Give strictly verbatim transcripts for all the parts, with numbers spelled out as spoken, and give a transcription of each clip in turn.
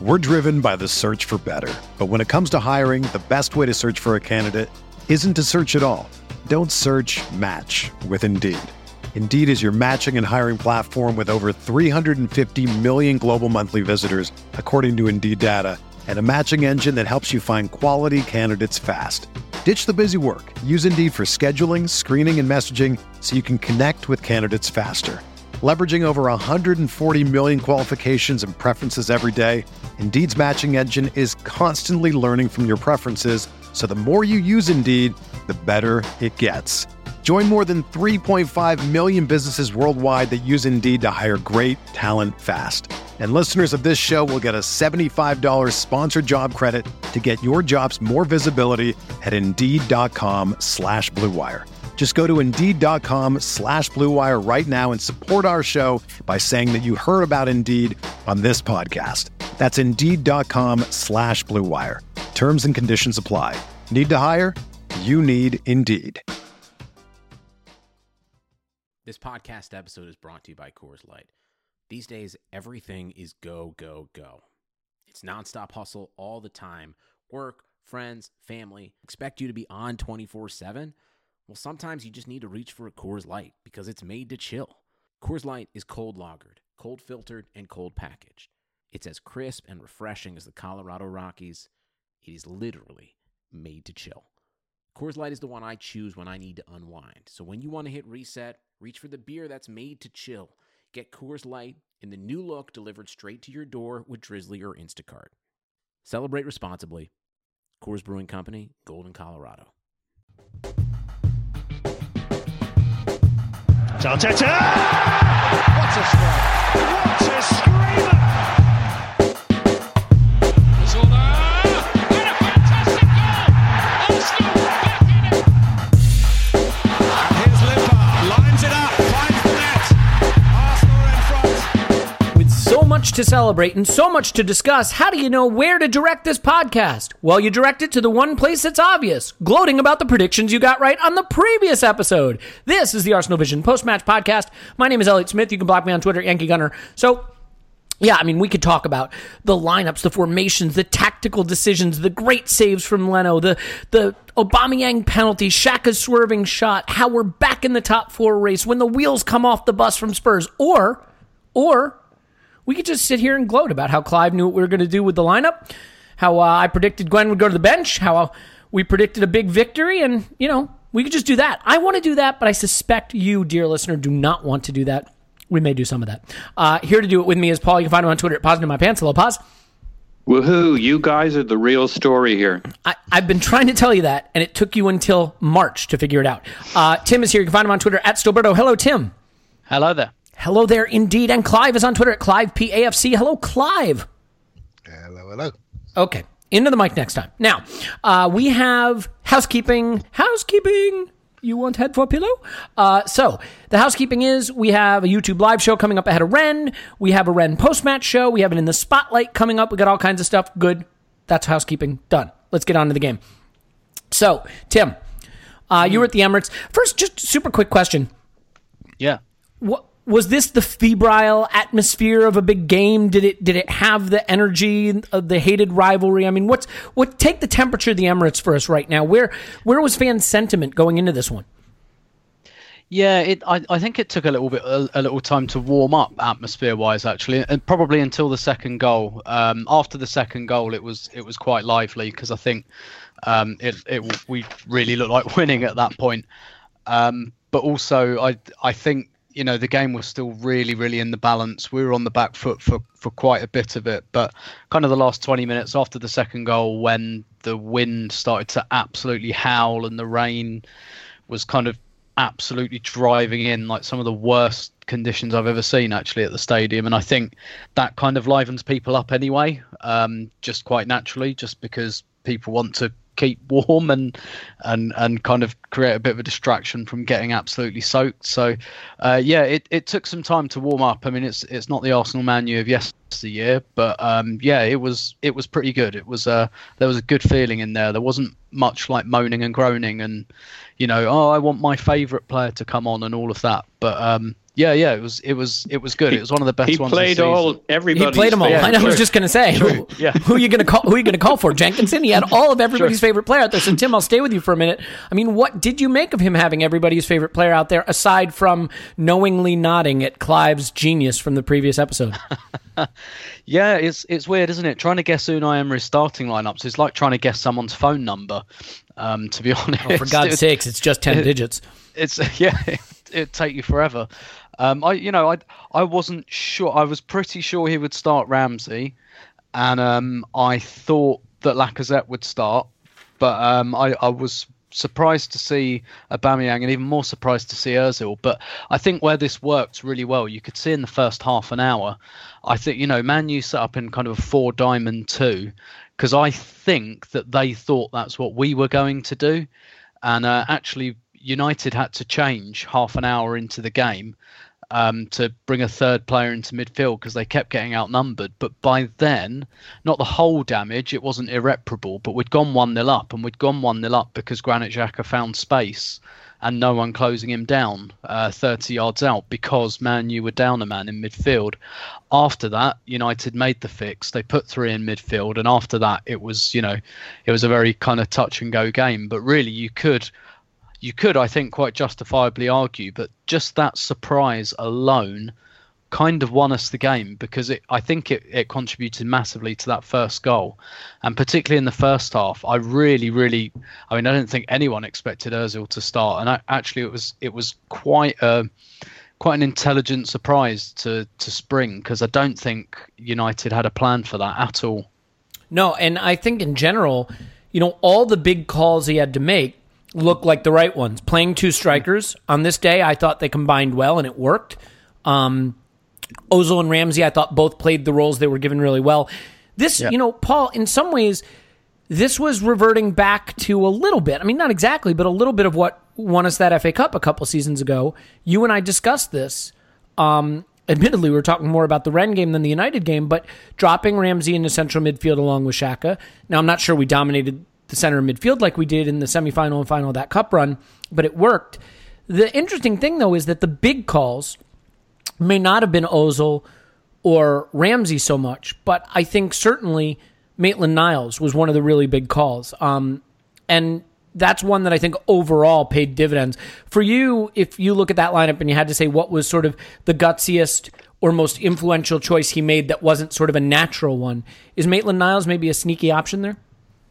We're driven by the search for better. But when it comes to hiring, the best way to search for a candidate isn't to search at all. Don't search, match with Indeed. Indeed is your matching and hiring platform with over three hundred fifty million global monthly visitors, according to Indeed data, and a matching engine that helps you find quality candidates fast. Ditch the busy work. Use Indeed for scheduling, screening, and messaging so you can connect with candidates faster. Leveraging over one hundred forty million qualifications and preferences every day, Indeed's matching engine is constantly learning from your preferences, so the more you use Indeed, the better it gets. Join more than three point five million businesses worldwide that use Indeed to hire great talent fast. And listeners of this show will get a seventy-five dollars sponsored job credit to get your jobs more visibility at Indeed.com slash Blue Wire. Just go to Indeed.com slash Blue Wire right now and support our show by saying that you heard about Indeed on this podcast. That's Indeed.com slash Blue Wire. Terms and conditions apply. Need to hire? You need Indeed. This podcast episode is brought to you by Coors Light. These days, everything is go, go, go. It's nonstop hustle all the time. Work, friends, family. Expect you to be on twenty-four seven? Well, sometimes you just need to reach for a Coors Light because it's made to chill. Coors Light is cold lagered, cold filtered, and cold packaged. It's as crisp and refreshing as the Colorado Rockies. It is literally made to chill. Coors Light is the one I choose when I need to unwind. So when you want to hit reset, reach for the beer that's made to chill. Get Coors Light in the new look delivered straight to your door with Drizzly or Instacart. Celebrate responsibly. Coors Brewing Company, Golden, Colorado. Arteta! What a strike! What a screamer! Zola! And a fantastic goal! Arsenal back in it! And here's Limpar, lines it up, finds the net. Arsenal are in front. With so much to celebrate and so much to discuss, how do you know where to direct this podcast? Well, you direct it to the one place that's obvious, gloating about the predictions you got right on the previous episode. This is the Arsenal Vision post-match podcast. My name is Elliot Smith. You can block me on Twitter, Yankee Gunner. So, yeah, I mean, we could talk about the lineups, the formations, the tactical decisions, the great saves from Leno, the the Aubameyang penalty, Xhaka's swerving shot, how we're back in the top four race when the wheels come off the bus from Spurs. Or, or... we could just sit here and gloat about how Clive knew what we were going to do with the lineup, how uh, I predicted Gwen would go to the bench, how uh, we predicted a big victory, and, you know, we could just do that. I want to do that, but I suspect you, dear listener, do not want to do that. We may do some of that. Uh, here to do it with me is Paul. You can find him on Twitter at Paz in My Pants. Hello, Paz. Woohoo, you guys are the real story here. I, I've been trying to tell you that, and it took you until March to figure it out. Uh, Tim is here. You can find him on Twitter at Stillberto. Hello, Tim. Hello there. Hello there, indeed. And Clive is on Twitter at Clive P A F C. Hello, Clive. Hello, hello. Okay, into the mic next time. Now, uh, we have housekeeping. Housekeeping. You want head for a pillow? Uh, so, the housekeeping is we have a YouTube live show coming up ahead of Rennes. We have a Rennes post-match show. We have it in the Spotlight coming up. We got all kinds of stuff. Good. That's housekeeping. Done. Let's get on to the game. So, Tim, uh, you were at the Emirates. First, just super quick question. Yeah. What was this the febrile atmosphere of a big game? Did it did it have the energy of the hated rivalry? I mean, what's what? Take the temperature of the Emirates for us right now. Where where was fan sentiment going into this one? Yeah, it. I, I think it took a little bit a, a little time to warm up atmosphere wise, actually, and probably until the second goal. Um, after the second goal, it was it was quite lively because I think um, it it we really looked like winning at that point. Um, but also, I I think. You know, the game was still really, really in the balance. We were on the back foot for, for quite a bit of it. But kind of the last twenty minutes after the second goal, when the wind started to absolutely howl and the rain was kind of absolutely driving in, like some of the worst conditions I've ever seen, actually, at the stadium. And I think that kind of livens people up anyway, um, just quite naturally, just because people want to keep warm and and and kind of create a bit of a distraction from getting absolutely soaked. So uh yeah it, it took some time to warm up. I mean, it's it's not the Arsenal Man U of yesteryear, but um yeah it was it was pretty good. It was uh there was a good feeling in there. There wasn't much like moaning and groaning and, you know, oh, I want my favorite player to come on and all of that. But um Yeah, yeah, it was, it was, it was good. It was one of the best he ones. He played all everybody. He played them all. Yeah, I was just going to say, who, yeah. who are you going to call? Who are you going to call for? Jenkinson. He had all of everybody's True. favorite player out there. So Tim, I'll stay with you for a minute. I mean, what did you make of him having everybody's favorite player out there, aside from knowingly nodding at Clive's genius from the previous episode? Yeah, it's it's weird, isn't it? Trying to guess Unai Emery's starting lineups is like trying to guess someone's phone number. Um, to be honest, oh, for God's it, sakes, it's just ten it, digits. It's yeah, it, it'd take you forever. Um, I you know I I wasn't sure. I was pretty sure he would start Ramsey, and um, I thought that Lacazette would start, but um, I I was surprised to see Aubameyang and even more surprised to see Ozil. But I think where this worked really well, you could see in the first half an hour, I think, you know, Man U set up in kind of a four diamond two, because I think that they thought that's what we were going to do. And uh, actually United had to change half an hour into the game um, to bring a third player into midfield because they kept getting outnumbered. But by then, not the whole damage, it wasn't irreparable, but we'd gone one nil up, and we'd gone one nil up because Granit Xhaka found space and no one closing him down uh, thirty yards out because Man U were down a man in midfield. After that, United made the fix. They put three in midfield, and after that, it was, you know, it was a very kind of touch and go game. But really, you could... You could, I think, quite justifiably argue, but just that surprise alone kind of won us the game because it, I think it, it contributed massively to that first goal. And particularly in the first half, I really, really, I mean, I don't think anyone expected Ozil to start. And I, actually, it was it was quite a, quite an intelligent surprise to, to spring because I don't think United had a plan for that at all. No, and I think in general, you know, all the big calls he had to make look like the right ones. Playing two strikers on this day, I thought they combined well and it worked. Um, Ozil and Ramsey, I thought both played the roles they were given really well. This, yeah. you know, Paul, in some ways, this was reverting back to a little bit. I mean, not exactly, but a little bit of what won us that F A Cup a couple seasons ago. You and I discussed this. Um, admittedly, we were talking more about the Rennes game than the United game, but dropping Ramsey into central midfield along with Xhaka. Now, I'm not sure we dominated the center of midfield like we did in the semifinal and final of that cup run, but it worked. The interesting thing, though, is that the big calls may not have been Ozil or Ramsey so much, but I think certainly Maitland-Niles was one of the really big calls. Um, and that's one that I think overall paid dividends. For you, if you look at that lineup and you had to say what was sort of the gutsiest or most influential choice he made that wasn't sort of a natural one, is Maitland-Niles maybe a sneaky option there?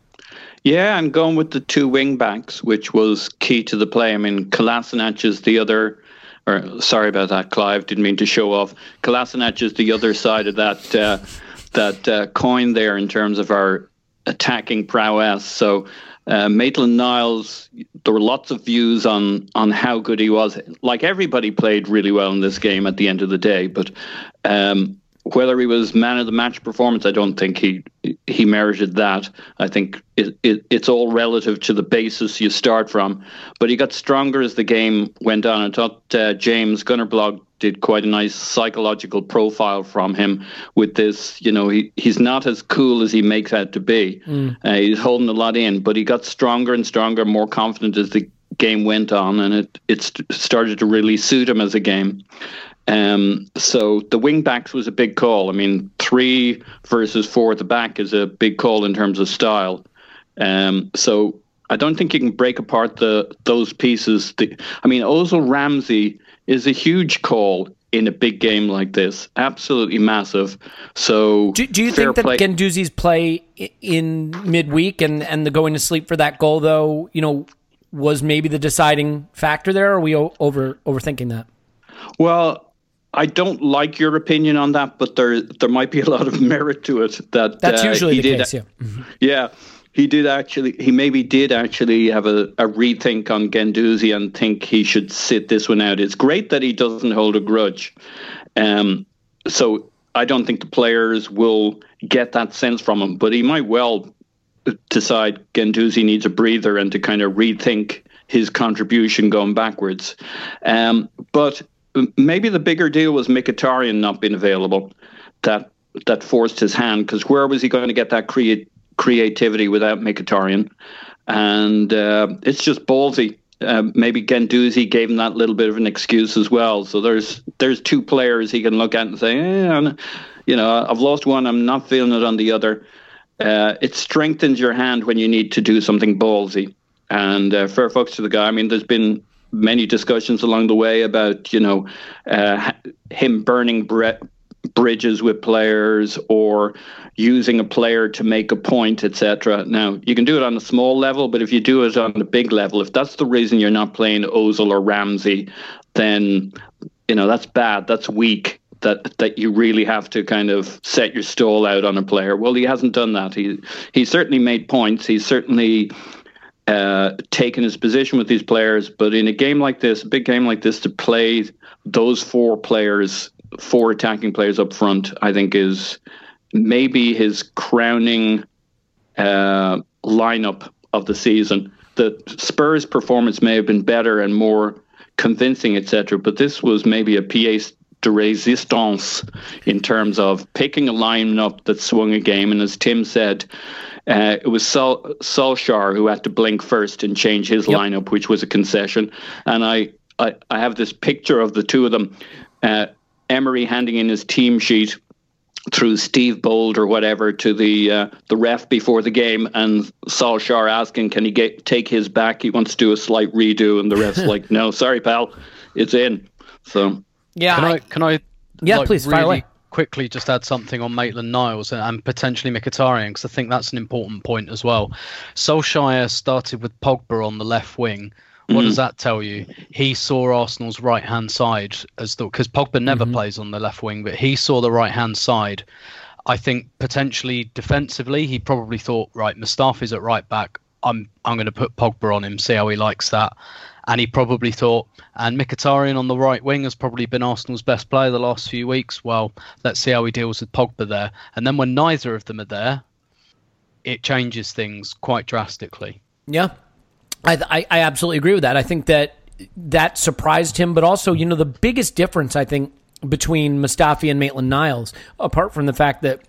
Yeah, and going with the two wing backs, which was key to the play. I mean, Kolasinac is the other, or sorry about that, Clive, didn't mean to show off. Kolasinac is the other side of that uh, that uh, coin there in terms of our attacking prowess. So uh, Maitland-Niles, there were lots of views on on how good he was. Like everybody played really well in this game at the end of the day, but um, whether he was man of the match performance, I don't think he he merited that. I think it, it, it's all relative to the basis you start from. But he got stronger as the game went on. I thought uh, James Gunnerblog did quite a nice psychological profile from him with this. You know, he, he's not as cool as he makes out to be. Mm. Uh, he's holding a lot in, but he got stronger and stronger, more confident as the game went on, and it, it st- started to really suit him as a game. Um, so the wing backs was a big call. I mean, three versus four at the back is a big call in terms of style. Um, so I don't think you can break apart the those pieces. The, I mean, Ozil Ramsey is a huge call in a big game like this. Absolutely massive. So do, do you think that play- Guendouzi's play in midweek and, and the going to sleep for that goal, though, you know, was maybe the deciding factor there? Or are we over overthinking that? Well, I don't like your opinion on that, but there there might be a lot of merit to it. That That's usually uh, he the did, case, yeah. Mm-hmm. Yeah, he did actually, he maybe did actually have a, a rethink on Guendouzi and think he should sit this one out. It's great that he doesn't hold a grudge. Um, so I don't think the players will get that sense from him, but he might well decide Guendouzi needs a breather and to kind of rethink his contribution going backwards. Um, but maybe the bigger deal was Mkhitaryan not being available. That that forced his hand, because where was he going to get that create, creativity without Mkhitaryan? And uh, it's just ballsy uh, maybe Guendouzi gave him that little bit of an excuse as well. So there's there's two players he can look at and say, eh, you know, I've lost one, I'm not feeling it on the other. Uh, it strengthens your hand when you need to do something ballsy. And uh, fair fucks to the guy. I mean, there's been many discussions along the way about, you know, uh, him burning bre- bridges with players or using a player to make a point, et cetera. Now, you can do it on a small level, but if you do it on a big level, if that's the reason you're not playing Ozil or Ramsey, then, you know, that's bad. That's weak. That that you really have to kind of set your stall out on a player. Well, he hasn't done that. He he certainly made points. He's certainly uh, taken his position with these players. But in a game like this, a big game like this, to play those four players, four attacking players up front, I think is maybe his crowning uh, lineup of the season. The Spurs' performance may have been better and more convincing, et cetera, but this was maybe a pièce de résistance in terms of picking a lineup that swung a game. And as Tim said, uh, it was Sol- Solskjaer who had to blink first and change his yep. lineup, which was a concession. And I, I, I have this picture of the two of them, uh, Emery handing in his team sheet through Steve Bold or whatever to the uh, the ref before the game, and Solskjaer asking, can he get take his back? He wants to do a slight redo, and the ref's like, no, sorry, pal, it's in. So... Yeah, can I, I can I yeah, like, please, really fire away. quickly just add something on Maitland-Niles and, and potentially Mkhitaryan, because I think that's an important point as well. Solskjaer started with Pogba on the left wing. What mm-hmm. does that tell you? He saw Arsenal's right-hand side as the because Pogba never mm-hmm. plays on the left wing, but he saw the right-hand side. I think potentially defensively, he probably thought, right, Mustafi's at right back. I'm I'm going to put Pogba on him, see how he likes that. And he probably thought, and Mkhitaryan on the right wing has probably been Arsenal's best player the last few weeks. Well, let's see how he deals with Pogba there. And then when neither of them are there, it changes things quite drastically. Yeah, I, I, I absolutely agree with that. I think that that surprised him. But also, you know, the biggest difference, I think, between Mustafi and Maitland-Niles, apart from the fact that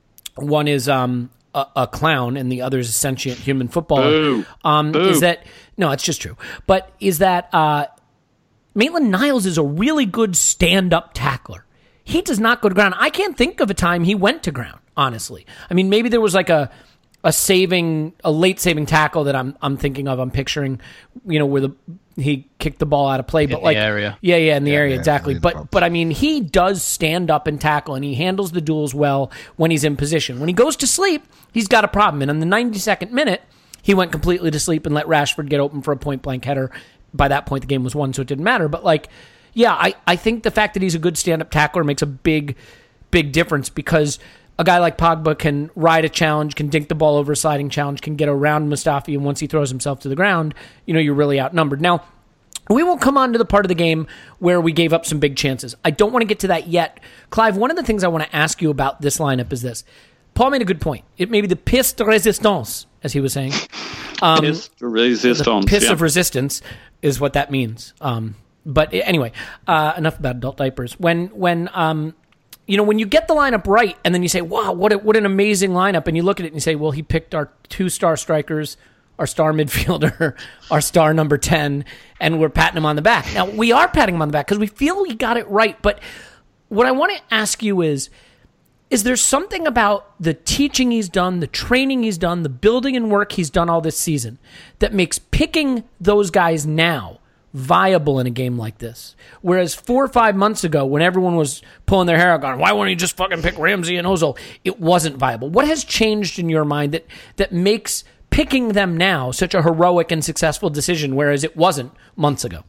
one is... um. A, a clown and the other is a sentient human footballer. Boo. Um, Boo. Is that no? It's just true. But is that uh, Maitland-Niles is a really good stand-up tackler. He does not go to ground. I can't think of a time he went to ground. Honestly, I mean, maybe there was like a a saving, a late saving tackle that I'm I'm thinking of. I'm picturing, you know, where the he kicked the ball out of play, but in like the area. yeah, yeah, in the yeah, area yeah, exactly. But box. but I mean, he does stand up and tackle, and he handles the duels well when he's in position. When he goes to sleep, he's got a problem. And in the ninety-second minute, he went completely to sleep and let Rashford get open for a point blank header. By that point, the game was won, so it didn't matter. But like, yeah, I I think the fact that he's a good stand up tackler makes a big big difference because a guy like Pogba can ride a challenge, can dink the ball over a sliding challenge, can get around Mustafi, and once he throws himself to the ground, you know, you're really outnumbered. Now, we will come on to the part of the game where we gave up some big chances. I don't want to get to that yet. Clive, one of the things I want to ask you about this lineup is this. Paul made a good point. It may be the pièce de résistance, as he was saying. Um, pièce de résistance. The piss yeah. of resistance is what that means. Um, but anyway, uh, enough about adult diapers. When when um, you know, when you get the lineup right, and then you say, "Wow, what a, what an amazing lineup," and you look at it and you say, "Well, he picked our two star strikers, our star midfielder, our star number ten, and we're patting him on the back." Now, we are patting him on the back because we feel we got it right. But what I want to ask you is, is there something about the teaching he's done, the training he's done, the building and work he's done all this season that makes picking those guys now viable in a game like this? Whereas four or five months ago, when everyone was pulling their hair out going, why won't you just fucking pick Ramsey and Ozil? It wasn't viable. What has changed in your mind that that makes picking them now such a heroic and successful decision, whereas it wasn't months ago?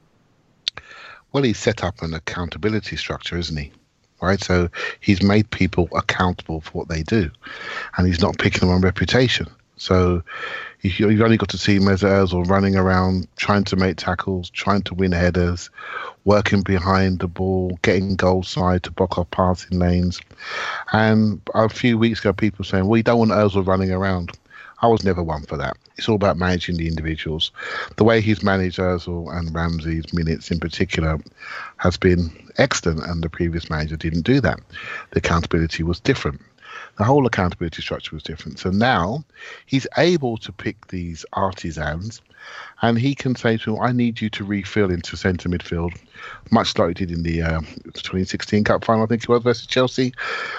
Well, he's set up an accountability structure, isn't he? Right, so he's made people accountable for what they do, and he's not picking them on reputation. So you've only got to see Mesut Ozil running around, trying to make tackles, trying to win headers, working behind the ball, getting goal side to block off passing lanes. And a few weeks ago, people were saying, well, you don't want Ozil running around. I was never one for that. It's all about managing the individuals. The way he's managed Ozil and Ramsey's minutes in particular has been excellent, and the previous manager didn't do that. The accountability was different. The whole accountability structure was different. So now he's able to pick these artisans, and he can say to them, I need you to refill into centre midfield, much like he did in the uh, twenty sixteen Cup final, I think it was, versus Chelsea.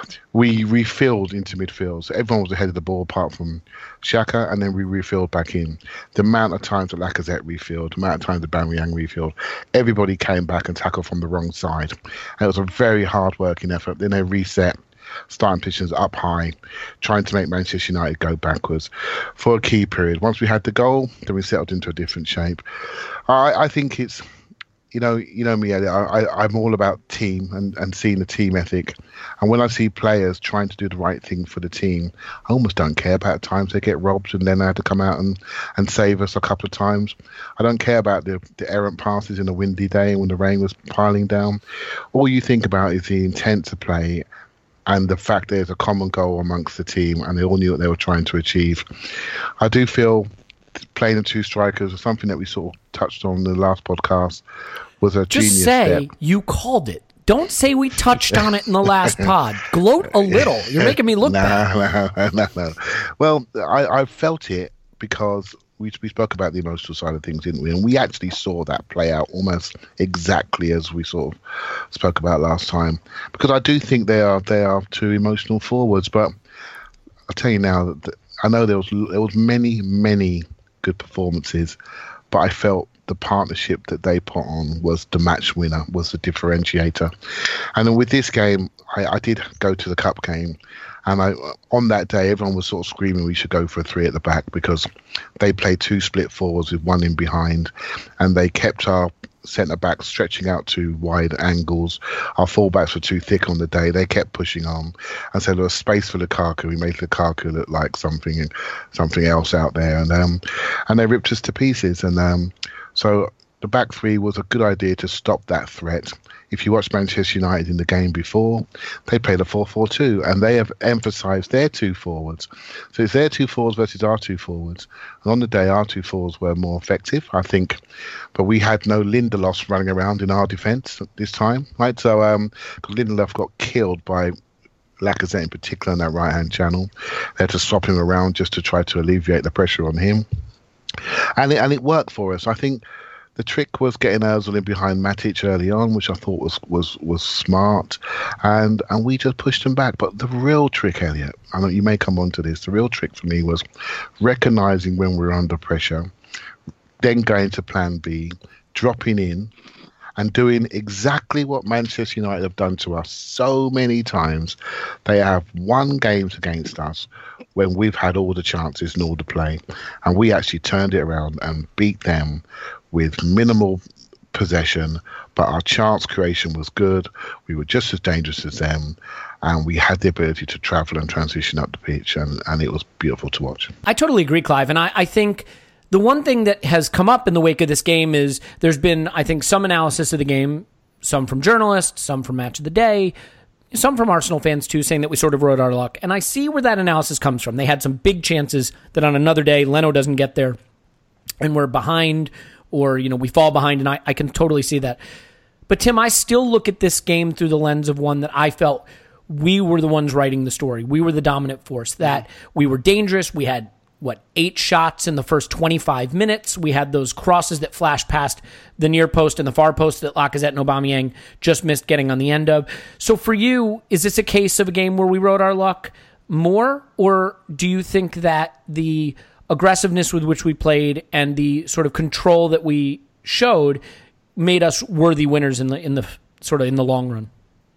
We refilled into midfield. So everyone was ahead of the ball apart from Xhaka, and then we refilled back in. The amount of times that Lacazette refilled, the amount of times that Aubameyang refilled, everybody came back and tackled from the wrong side. And it was a very hard-working effort. Then they reset, starting positions up high, trying to make Manchester United go backwards for a key period. Once we had the goal, then we settled into a different shape. I, I think it's, you know, you know me, Elliot, I, I, I'm all about team and, and seeing the team ethic. And when I see players trying to do the right thing for the team, I almost don't care about times they get robbed and then they had to come out and, and save us a couple of times. I don't care about the, the errant passes in a windy day when the rain was piling down. All you think about is the intent to play and the fact there's a common goal amongst the team and they all knew what they were trying to achieve. I do feel playing the two strikers was something that we sort of touched on in the last podcast was a Just genius say step. you called it. Don't say we touched on it in the last pod. Gloat a little. You're making me look no, bad. No, no, no. Well, I, I felt it because we we spoke about the emotional side of things, didn't we? And we actually saw that play out almost exactly as we sort of spoke about last time. Because I do think they are they are two emotional forwards. But I'll tell you now that I know there was there was many many good performances, but I felt the partnership that they put on was the match winner, was the differentiator. And then with this game, I, I did go to the cup game, and I on that day everyone was sort of screaming we should go for a three at the back because they played two split forwards with one in behind, and they kept our centre backs stretching out to wide angles. Our fullbacks were too thick on the day. They kept pushing on, and so there was space for Lukaku. We made Lukaku look like something something else out there, and um and they ripped us to pieces. And um so the back three was a good idea to stop that threat. If you watch Manchester United in the game before, they played a four four two, and they have emphasised their two forwards. So it's their two forwards versus our two forwards. And on the day, our two forwards were more effective, I think. But we had no Lindelof running around in our defence this time, right? So um, Lindelof got killed by Lacazette in particular in that right-hand channel. They had to swap him around just to try to alleviate the pressure on him. And it, and it worked for us. I think the trick was getting Ozil in behind Matic early on, which I thought was was was smart, and and we just pushed them back. But the real trick, Elliot, I know you may come on to this, the real trick for me was recognising when we were under pressure, then going to plan B, dropping in, and doing exactly what Manchester United have done to us so many times. They have won games against us when we've had all the chances and all the play, and we actually turned it around and beat them with minimal possession, but our chance creation was good. We were just as dangerous as them, and we had the ability to travel and transition up the pitch, and, and it was beautiful to watch. I totally agree, Clive, and I, I think the one thing that has come up in the wake of this game is there's been, I think, some analysis of the game, some from journalists, some from Match of the Day, some from Arsenal fans too, saying that we sort of rode our luck. And I see where that analysis comes from. They had some big chances that on another day, Leno doesn't get there, and we're behind, or, you know, we fall behind, and I, I can totally see that. But Tim, I still look at this game through the lens of one that I felt we were the ones writing the story. We were the dominant force, that we were dangerous. We had, what, eight shots in the first twenty-five minutes. We had those crosses that flashed past the near post and the far post that Lacazette and Aubameyang just missed getting on the end of. So for you, is this a case of a game where we rode our luck more, or do you think that the aggressiveness with which we played and the sort of control that we showed made us worthy winners in the in the sort of in the long run?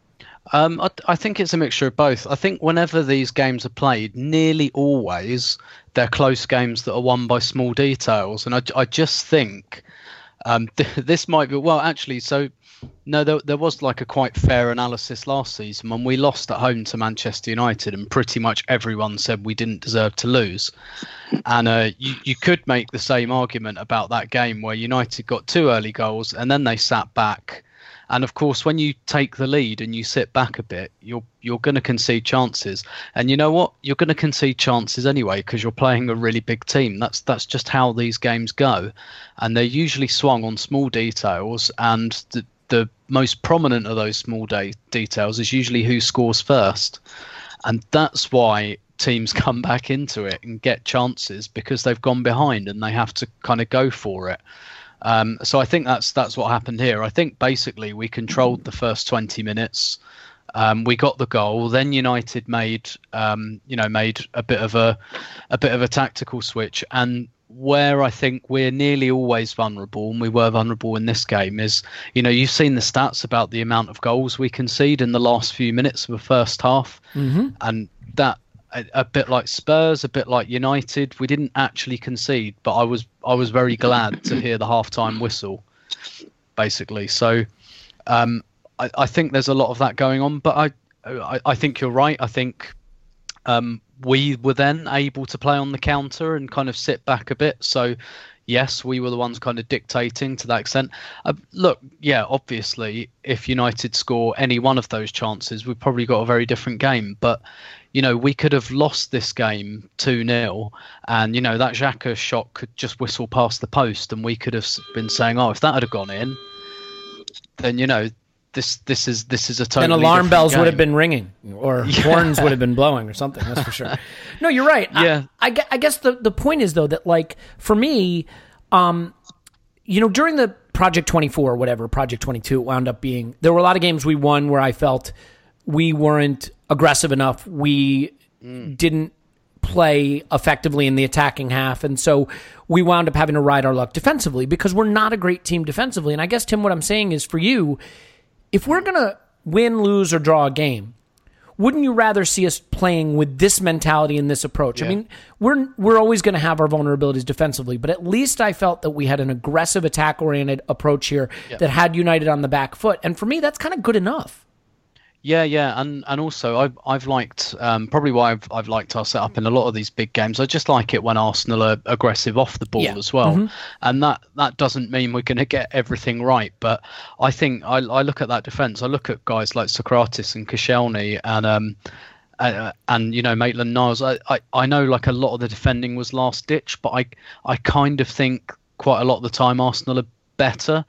Um, I, I think it's a mixture of both. I think whenever these games are played, nearly always they're close games that are won by small details. And I, I just think um, th- this might be, well, actually, so no, there, there was like a quite fair analysis last season when we lost at home to Manchester United, and pretty much everyone said we didn't deserve to lose. And uh, you, you could make the same argument about that game where United got two early goals and then they sat back. And of course, when you take the lead and you sit back a bit, you're you're going to concede chances. And you know what? You're going to concede chances anyway because you're playing a really big team. That's that's just how these games go. And they're usually swung on small details. And the, the most prominent of those small de- details is usually who scores first. and that's why teams come back into it and get chances, because they've gone behind and they have to kind of go for it. Um, so I think that's that's what happened here. I think basically we controlled the first twenty minutes. Um, we got the goal. Then United made um, you know made a bit of a a bit of a tactical switch. And where I think we're nearly always vulnerable, and we were vulnerable in this game, is, you know, you've seen the stats about the amount of goals we concede in the last few minutes of the first half, mm-hmm. and that. A, a bit like Spurs, a bit like United, we didn't actually concede, but I was I was very glad to hear the halftime whistle, basically. So um, I, I think there's a lot of that going on, but I I, I think you're right. I think um, we were then able to play on the counter and kind of sit back a bit. So yes, we were the ones kind of dictating to that extent. Uh, look, yeah, obviously, if United score any one of those chances, we've probably got a very different game. But you know, we could have lost this game two nil, and, you know, that Xhaka shot could just whistle past the post, and we could have been saying, oh, if that had gone in, then, you know, this this is this is a totally and alarm bells game. would have been ringing, or yeah. horns would have been blowing or something, that's for sure. No, you're right. Yeah. I, I, I guess the, the point is, though, that, like, for me, um, you know, during the Project twenty-four or whatever, Project twenty-two, it wound up being, there were a lot of games we won where I felt we weren't aggressive enough. We mm. didn't play effectively in the attacking half. And so we wound up having to ride our luck defensively because we're not a great team defensively. And I guess, Tim, what I'm saying is, for you, if we're going to win, lose, or draw a game, wouldn't you rather see us playing with this mentality and this approach? Yeah. I mean, we're we're always going to have our vulnerabilities defensively, but at least I felt that we had an aggressive, attack-oriented approach here yeah. that had United on the back foot. And for me, that's kind of good enough. Yeah, yeah, and and also I've I've liked um, probably why I've I've liked our setup in a lot of these big games. I just like it when Arsenal are aggressive off the ball yeah. as well, mm-hmm. and that that doesn't mean we're going to get everything right. But I think I I look at that defence. I look at guys like Socrates and Koscielny and um uh, and you know Maitland-Niles. I, I I know like a lot of the defending was last ditch, but I I kind of think quite a lot of the time Arsenal are better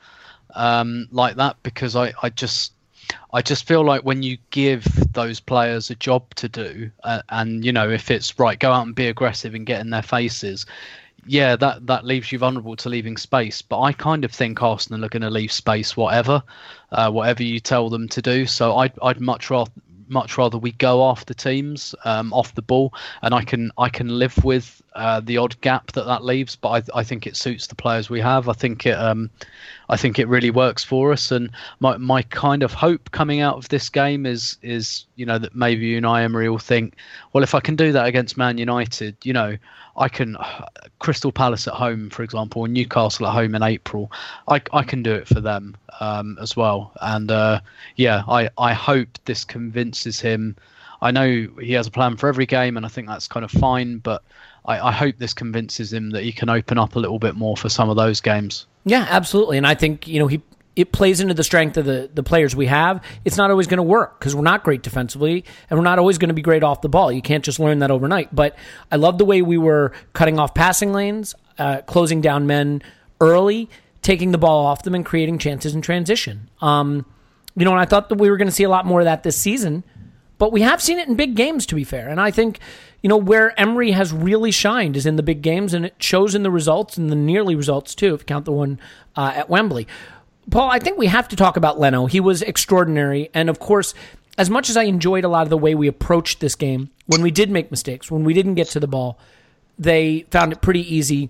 um like that, because I I just. I just feel like when you give those players a job to do, uh, and, you know, if it's right, go out and be aggressive and get in their faces, yeah, that, that leaves you vulnerable to leaving space. But I kind of think Arsenal are going to leave space, whatever, uh, whatever you tell them to do. So I'd I'd much rather much rather we go after teams um, off the ball, and I can I can live with uh, the odd gap that that leaves. But I I think it suits the players we have. I think it um I think it really works for us. And my my kind of hope coming out of this game is is you know that maybe Unai Emery will think, well, if I can do that against Man United, you know, I can uh, Crystal Palace at home, for example, or Newcastle at home in April, I I can do it for them um, as well. And uh, yeah, I I hope this convinces him. I know he has a plan for every game, and I think that's kind of fine, but I, I hope this convinces him that he can open up a little bit more for some of those games. Yeah, absolutely. And I think, you know, he it plays into the strength of the, the players we have. It's not always going to work because we're not great defensively, and we're not always going to be great off the ball. You can't just learn that overnight. But I love the way we were cutting off passing lanes, uh, closing down men early, taking the ball off them, and creating chances in transition. Um, you know, and I thought that we were going to see a lot more of that this season, but we have seen it in big games, to be fair. And I think, you know, where Emery has really shined is in the big games, and it shows in the results and the nearly results, too, if you count the one uh, at Wembley. Paul, I think we have to talk about Leno. He was extraordinary. And, of course, as much as I enjoyed a lot of the way we approached this game, when we did make mistakes, when we didn't get to the ball, they found it pretty easy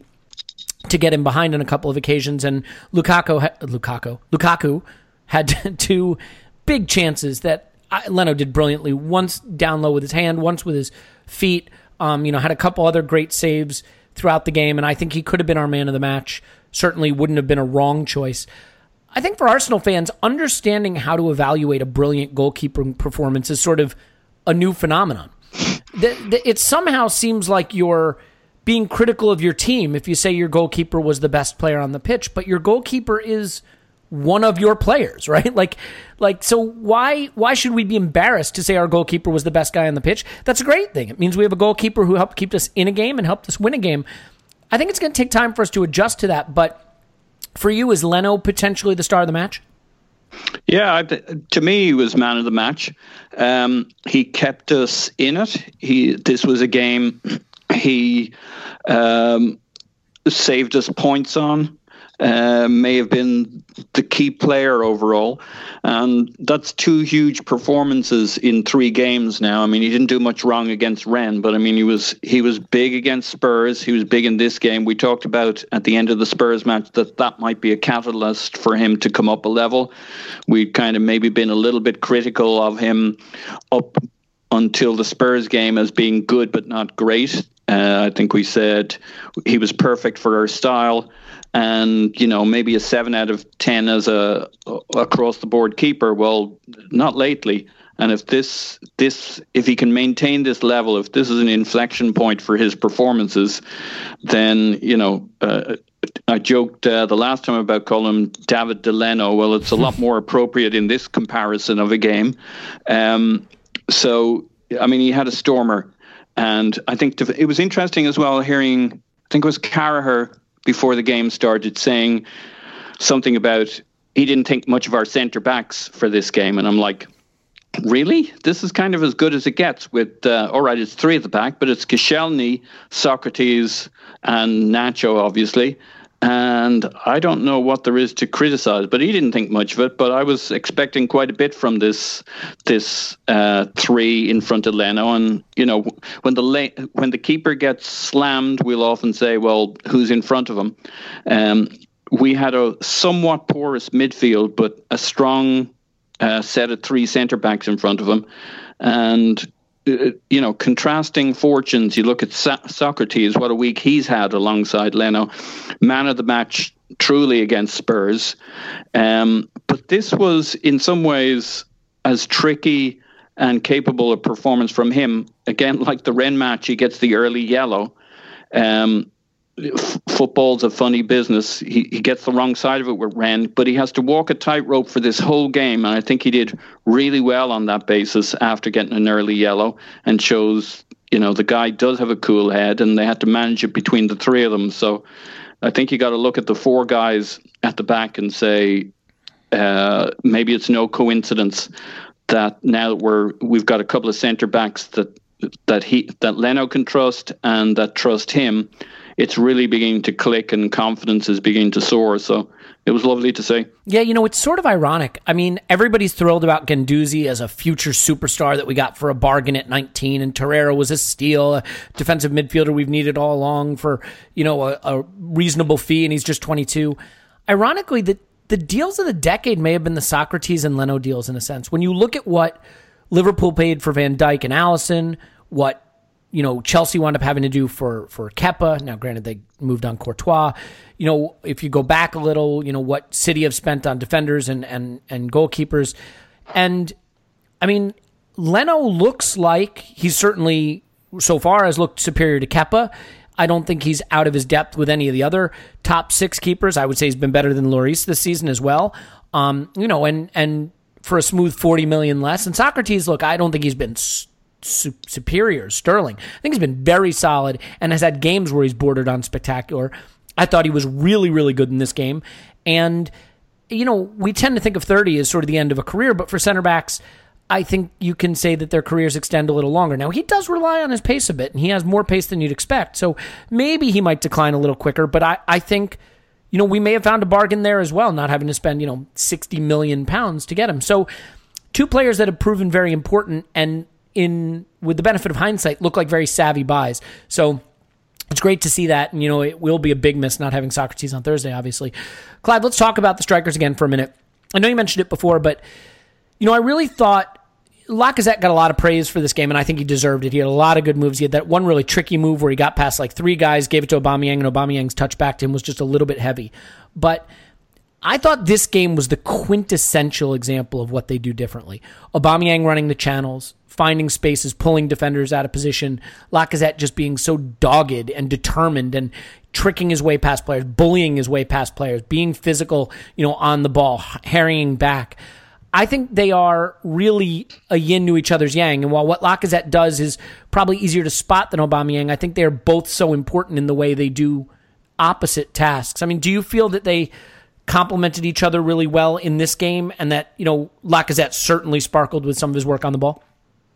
to get him behind on a couple of occasions. And Lukaku, ha- Lukaku, Lukaku had two big chances that Leno did brilliantly. Once down low with his hand, once with his feet. Um, you know, had a couple other great saves throughout the game, and I think he could have been our man of the match. Certainly wouldn't have been a wrong choice. I think for Arsenal fans, understanding how to evaluate a brilliant goalkeeper performance is sort of a new phenomenon. The, the, it somehow seems like you're being critical of your team if you say your goalkeeper was the best player on the pitch, but your goalkeeper is one of your players, right? Like, like so why why should we be embarrassed to say our goalkeeper was the best guy on the pitch? That's a great thing. It means we have a goalkeeper who helped keep us in a game and helped us win a game. I think it's going to take time for us to adjust to that, but for you, is Leno potentially the star of the match? Yeah, I th- to me, he was man of the match. Um, he kept us in it. He this was a game he um, saved us points on. Uh, may have been the key player overall, and that's two huge performances in three games now. I mean, he didn't do much wrong against Rennes, but I mean, he was he was big against Spurs. He was big in this game. We talked about at the end of the Spurs match that that might be a catalyst for him to come up a level. We'd kind of maybe been a little bit critical of him up until the Spurs game as being good but not great. Uh, I think we said he was perfect for our style. And, you know, maybe a seven out of ten as a across the board keeper. Well, not lately. And if this, this, if he can maintain this level, if this is an inflection point for his performances, then, you know, uh, I joked uh, the last time about calling him David De Leno. Well, it's a lot more appropriate in this comparison of a game. Um, so, I mean, he had a stormer. And I think it was interesting as well hearing, I think it was Carragher before the game started saying something about he didn't think much of our centre backs for this game. And I'm like, really? This is kind of as good as it gets with, uh, all right, it's three at the back, but it's Koscielny, Socrates and Nacho, obviously. And I don't know what there is to criticize, but he didn't think much of it. But I was expecting quite a bit from this this uh, three in front of Leno. And, you know, when the la- when the keeper gets slammed, we'll often say, well, who's in front of him? Um, we had a somewhat porous midfield, but a strong uh, set of three centre-backs in front of him. And you know, contrasting fortunes. You look at so- Socrates, what a week he's had alongside Leno. Man of the match, truly, against Spurs. Um, but this was, in some ways, as tricky and capable a performance from him. Again, like the Rennes match, he gets the early yellow. Um, f- football's a funny business. He, he gets the wrong side of it with Rennes, but he has to walk a tightrope for this whole game. And I think he did really well on that basis after getting an early yellow, and shows, you know, the guy does have a cool head, and they had to manage it between the three of them. So I think you got to look at the four guys at the back and say, uh, maybe it's no coincidence that now that we're, we've got a couple of centre backs that, that he, that Leno can trust and that trust him. It's really beginning to click, and confidence is beginning to soar. So it was lovely to see. Yeah, you know, it's sort of ironic. I mean, everybody's thrilled about Guendouzi as a future superstar that we got for a bargain at nineteen, and Torreira was a steal, a defensive midfielder we've needed all along for, you know, a, a reasonable fee, and he's just twenty-two. Ironically, the, the deals of the decade may have been the Socrates and Leno deals in a sense. When you look at what Liverpool paid for Van Dijk and Alisson, what you know, Chelsea wound up having to do for, for Kepa. Now, granted, they moved on Courtois. You know, if you go back a little, you know, what City have spent on defenders and, and, and goalkeepers. And, I mean, Leno looks like he's certainly, so far, has looked superior to Kepa. I don't think he's out of his depth with any of the other top six keepers. I would say he's been better than Lloris this season as well. Um, you know, and, and for a smooth forty million less. And Socrates, look, I don't think he's been Su- superior. Sterling, I think he's been very solid and has had games where he's bordered on spectacular. I thought he was really, really good in this game. And, you know, we tend to think of thirty as sort of the end of a career, but for center backs, I think you can say that their careers extend a little longer. Now, he does rely on his pace a bit, and he has more pace than you'd expect. So maybe he might decline a little quicker, but I, I think, you know, we may have found a bargain there as well, not having to spend, you know, sixty million pounds to get him. So two players that have proven very important and, in with the benefit of hindsight, look like very savvy buys. So it's great to see that. And, you know, it will be a big miss not having Socrates on Thursday, obviously. Clive, let's talk about the strikers again for a minute. I know you mentioned it before, but, you know, I really thought Lacazette got a lot of praise for this game, and I think he deserved it. He had a lot of good moves. He had that one really tricky move where he got past like three guys, gave it to Aubameyang, and Aubameyang's touch back to him was just a little bit heavy. But I thought this game was the quintessential example of what they do differently. Aubameyang running the channels, finding spaces, pulling defenders out of position. Lacazette just being so dogged and determined and tricking his way past players, bullying his way past players, being physical, you know, on the ball, harrying back. I think they are really a yin to each other's yang. And while what Lacazette does is probably easier to spot than Aubameyang, I think they are both so important in the way they do opposite tasks. I mean, do you feel that they complemented each other really well in this game, and that, you know, Lacazette certainly sparkled with some of his work on the ball?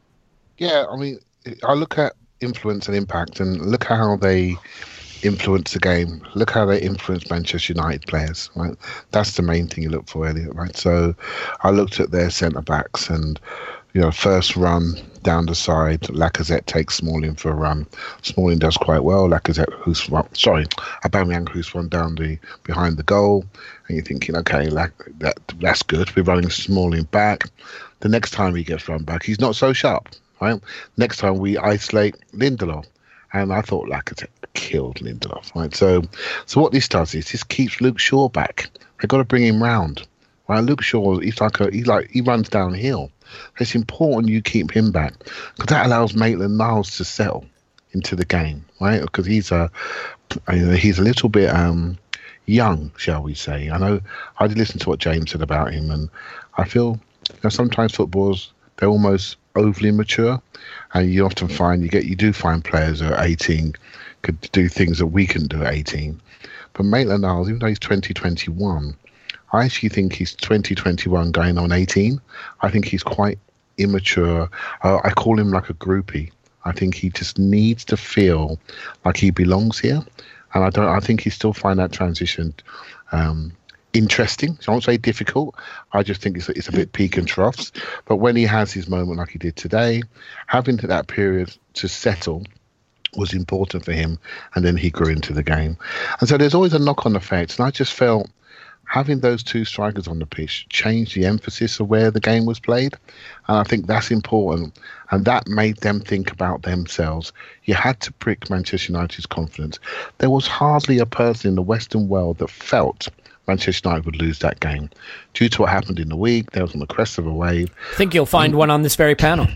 Yeah, I mean, I look at influence and impact, and look how they influence the game. Look how they influence Manchester United players, right? That's the main thing you look for, Elliot, right? So I looked at their centre-backs and, you know, first run down the side, Lacazette takes Smalling for a run. Smalling does quite well. Lacazette, who's run, sorry, Aubameyang, who's run down the behind the goal, and you're thinking, okay, Lac, that that's good. We're running Smalling back. The next time he gets run back, he's not so sharp, right? Next time we isolate Lindelof, and I thought Lacazette killed Lindelof, right? So, so what this does is this keeps Luke Shaw back. They've got to bring him round, right? Luke Shaw, he's like a, he's like he runs downhill. It's important you keep him back because that allows Maitland-Niles to settle into the game, right? Because he's a, you know, he's a little bit um, young, shall we say? I know I did listen to what James said about him, and I feel, you know, sometimes footballers, they're almost overly mature, and you often find you get you do find players at eighteen could do things that we couldn't do at eighteen. But Maitland-Niles, even though he's twenty twenty-one, I actually think he's twenty twenty-one going on eighteen. I think he's quite immature. Uh, I call him like a groupie. I think he just needs to feel like he belongs here, and I don't. I think he still find that transition um, interesting. So I won't say difficult. I just think it's it's a bit peak and troughs. But when he has his moment like he did today, having that period to settle was important for him, and then he grew into the game. And so there's always a knock-on effect, and I just felt having those two strikers on the pitch changed the emphasis of where the game was played. And I think that's important. And that made them think about themselves. You had to prick Manchester United's confidence. There was hardly a person in the Western world that felt Manchester United would lose that game. Due to what happened in the week, they was on the crest of a wave. I think you'll find one on this very panel.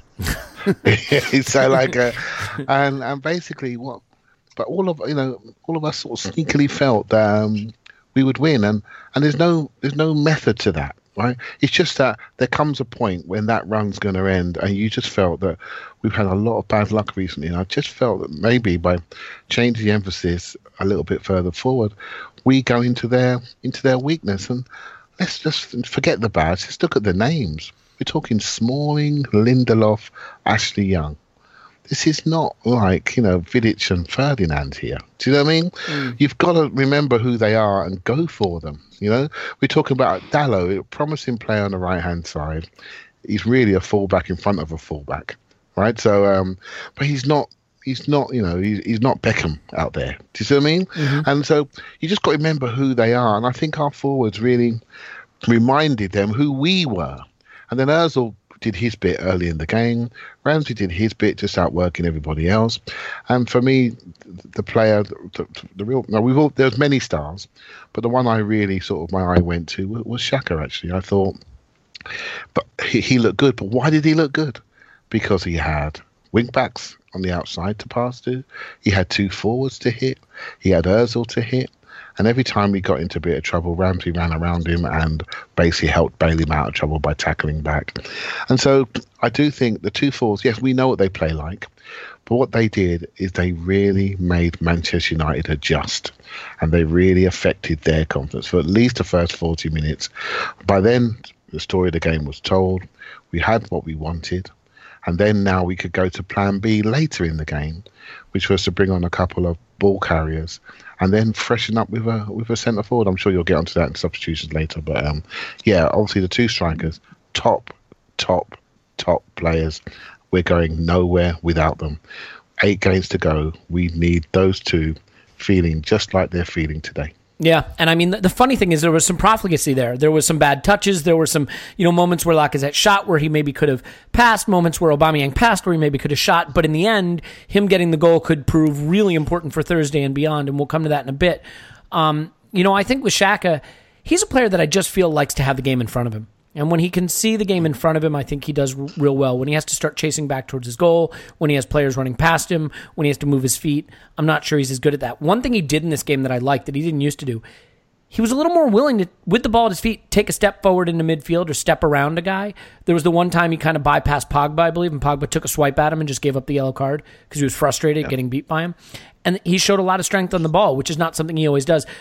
So like, uh, and and basically what, but all of you know, all of us sort of sneakily felt that um, we would win, and and there's no there's no method to that, right? It's just that there comes a point when that run's going to end, and you just felt that we've had a lot of bad luck recently, and I just felt that maybe by changing the emphasis a little bit further forward, we go into their into their weakness, and let's just forget the bads. Let's look at the names. We're talking Smalling, Lindelof, Ashley Young. This is not like, you know, Vidic and Ferdinand here. Do you know what I mean? Mm. You've got to remember who they are and go for them. You know, we're talking about Dalot, a promising player on the right-hand side. He's really a fullback in front of a fullback, right? So, um, but he's not, he's not, you know, he's, he's not Beckham out there. Do you see what I mean? Mm-hmm. And so you just got to remember who they are. And I think our forwards really reminded them who we were. And then Ozil did his bit early in the game. Ramsey did his bit, just outworking everybody else. And for me, the player, the, the real, no, we've all, there's many stars, but the one I really sort of, my eye went to was, was Xhaka, actually. I thought, but he, he looked good. But why did he look good? Because he had wing backs on the outside to pass to. He had two forwards to hit. He had Ozil to hit. And every time he got into a bit of trouble, Ramsey ran around him and basically helped bail him out of trouble by tackling back. And so I do think the two forwards, yes, we know what they play like. But what they did is they really made Manchester United adjust. And they really affected their confidence for at least the first forty minutes. By then, the story of the game was told. We had what we wanted. And then now we could go to plan B later in the game, which was to bring on a couple of ball carriers and then freshen up with a with a centre forward. I'm sure you'll get onto that in substitutions later. But um, yeah, obviously the two strikers, top, top, top players. We're going nowhere without them. Eight games to go. We need those two feeling just like they're feeling today. Yeah, and I mean, the, the funny thing is there was some profligacy there. There was some bad touches. There were some, you know, moments where Lacazette shot where he maybe could have passed, moments where Aubameyang passed where he maybe could have shot. But in the end, him getting the goal could prove really important for Thursday and beyond, and we'll come to that in a bit. Um, you know, I think with Xhaka, he's a player that I just feel likes to have the game in front of him. And when he can see the game in front of him, I think he does r- real well. When he has to start chasing back towards his goal, when he has players running past him, when he has to move his feet, I'm not sure he's as good at that. One thing he did in this game that I liked that he didn't used to do, he was a little more willing to, with the ball at his feet, take a step forward into midfield or step around a guy. There was the one time he kind of bypassed Pogba, I believe, and Pogba took a swipe at him and just gave up the yellow card because he was frustrated yeah. getting beat by him. And he showed a lot of strength on the ball, which is not something he always does.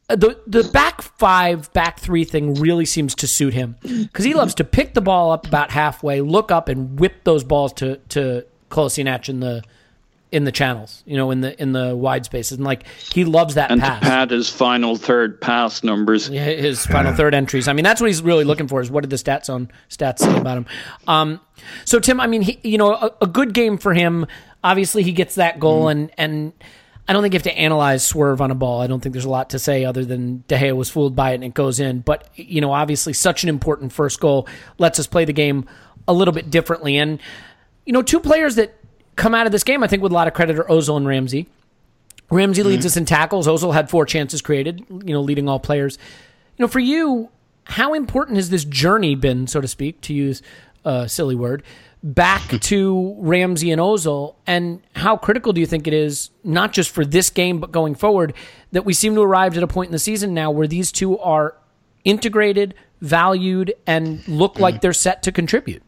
the the back five, back three thing really seems to suit him because he loves to pick the ball up about halfway, look up, and whip those balls to to Kolasinac in the in the channels, you know, in the in the wide spaces, and like he loves that and pass. to pad his final third pass numbers. Yeah, his final third entries. I mean, that's what he's really looking for. Is what did the stats on stats say about him? Um, so Tim, I mean, he, you know, a, a good game for him. Obviously, he gets that goal, mm. and and. I don't think you have to analyze swerve on a ball. I don't think there's a lot to say other than De Gea was fooled by it and it goes in. But, you know, obviously such an important first goal lets us play the game a little bit differently. And, you know, two players that come out of this game, I think, with a lot of credit are Ozil and Ramsey. Ramsey mm-hmm. leads us in tackles. Ozil had four chances created, you know, leading all players. You know, for you, how important has this journey been, so to speak, to use a silly word, back to Ramsey and Ozil, and how critical do you think it is, not just for this game, but going forward, that we seem to arrive at a point in the season now where these two are integrated, valued, and look mm. like they're set to contribute?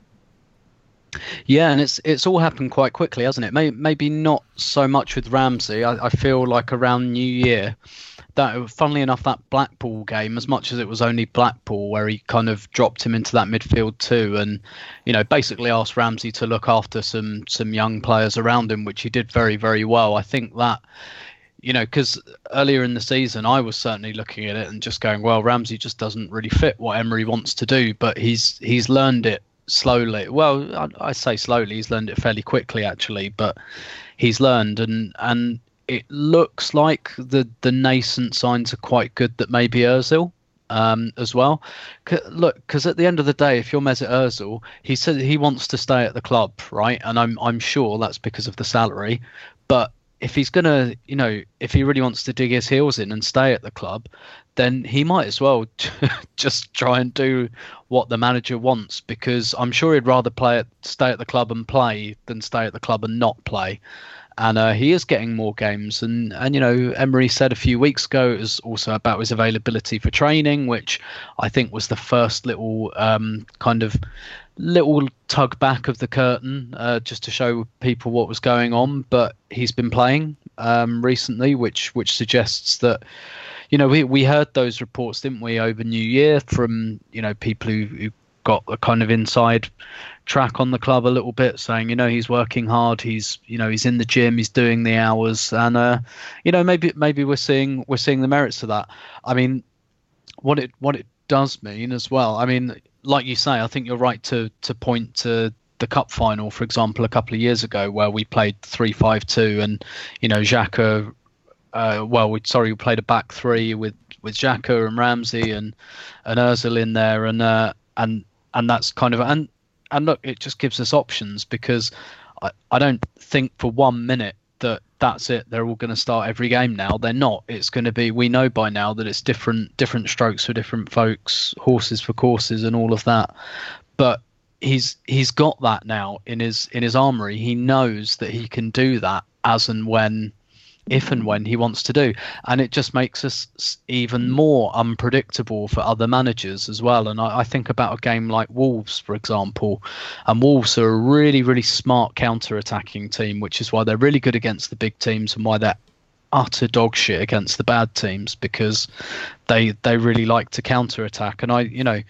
Yeah, and it's it's all happened quite quickly, hasn't it? Maybe, maybe not so much with Ramsey. I, I feel like around New Year, that, funnily enough, that Blackpool game, as much as it was only Blackpool, where he kind of dropped him into that midfield too, and you know basically asked Ramsey to look after some some young players around him, which he did very very well. I think that, you know, because earlier in the season I was certainly looking at it and just going, well, Ramsey just doesn't really fit what Emery wants to do, but he's he's learned it slowly. Well, I, I say slowly. He's learned it fairly quickly actually, but he's learned and and. It looks like the, the nascent signs are quite good that maybe Ozil um, as well. C- look, because at the end of the day, if you're Mesut Ozil, he said he wants to stay at the club, right? And I'm I'm sure that's because of the salary. But if he's gonna, you know, if he really wants to dig his heels in and stay at the club, then he might as well just try and do what the manager wants, because I'm sure he'd rather play at, stay at the club and play than stay at the club and not play. And uh, he is getting more games. And, and, you know, Emery said a few weeks ago it was also about his availability for training, which I think was the first little um, kind of little tug back of the curtain uh, just to show people what was going on. But he's been playing um, recently, which which suggests that, you know, we, we heard those reports, didn't we, over New Year from, you know, people who, who got a kind of inside track on the club a little bit, saying, you know, he's working hard, he's, you know, he's in the gym, he's doing the hours, and uh you know, maybe maybe we're seeing we're seeing the merits of that. I mean, what it what it does mean as well, I mean, like you say, I think you're right to to point to the cup final, for example, a couple of years ago, where we played three five two, and you know, Xhaka uh well we sorry we played a back three with with Xhaka and Ramsey and and Ozil in there, and uh and and that's kind of and And look, it just gives us options, because I, I don't think for one minute that that's it. They're all going to start every game now. They're not. It's going to be, we know by now that it's different different strokes for different folks, horses for courses and all of that. But he's he's got that now in his in his armoury. He knows that he can do that as and when, if and when he wants to do. And it just makes us even more unpredictable for other managers as well. And I, I think about a game like Wolves, for example, and Wolves are a really, really smart counter-attacking team, which is why they're really good against the big teams and why they're utter dog shit against the bad teams, because they they really like to counter-attack. And I, you know,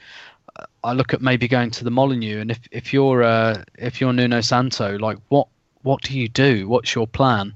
I look at maybe going to the Molineux, and if, if you're uh, if you're Nuno Santo, like what what do you do? What's your plan?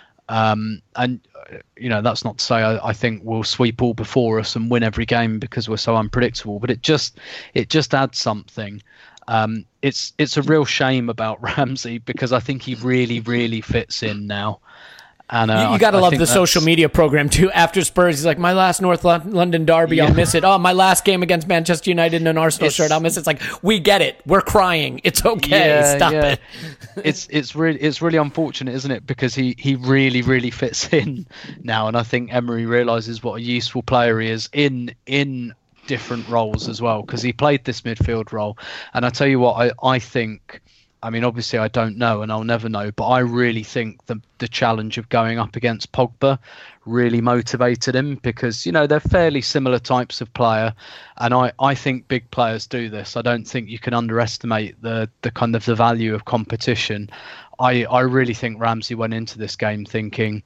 Um, and, you know, that's not to say I, I think we'll sweep all before us and win every game because we're so unpredictable, but it just it just adds something. Um, it's it's a real shame about Ramsey, because I think he really, really fits in now. And, uh, you you got to love the that's... social media program, too. After Spurs, he's like, my last North London derby, yeah. I'll miss it. Oh, my last game against Manchester United in an Arsenal it's... shirt, I'll miss it. It's like, we get it. We're crying. It's okay. Yeah, Stop yeah. it. it's it's really it's really unfortunate, isn't it? Because he, he really, really fits in now. And I think Emery realises what a useful player he is in in different roles as well, because he played this midfield role. And I tell you what, I, I think... I mean, obviously, I don't know and I'll never know, but I really think the the challenge of going up against Pogba really motivated him, because, you know, they're fairly similar types of player. And I, I think big players do this. I don't think you can underestimate the, the kind of the value of competition. I, I really think Ramsey went into this game thinking,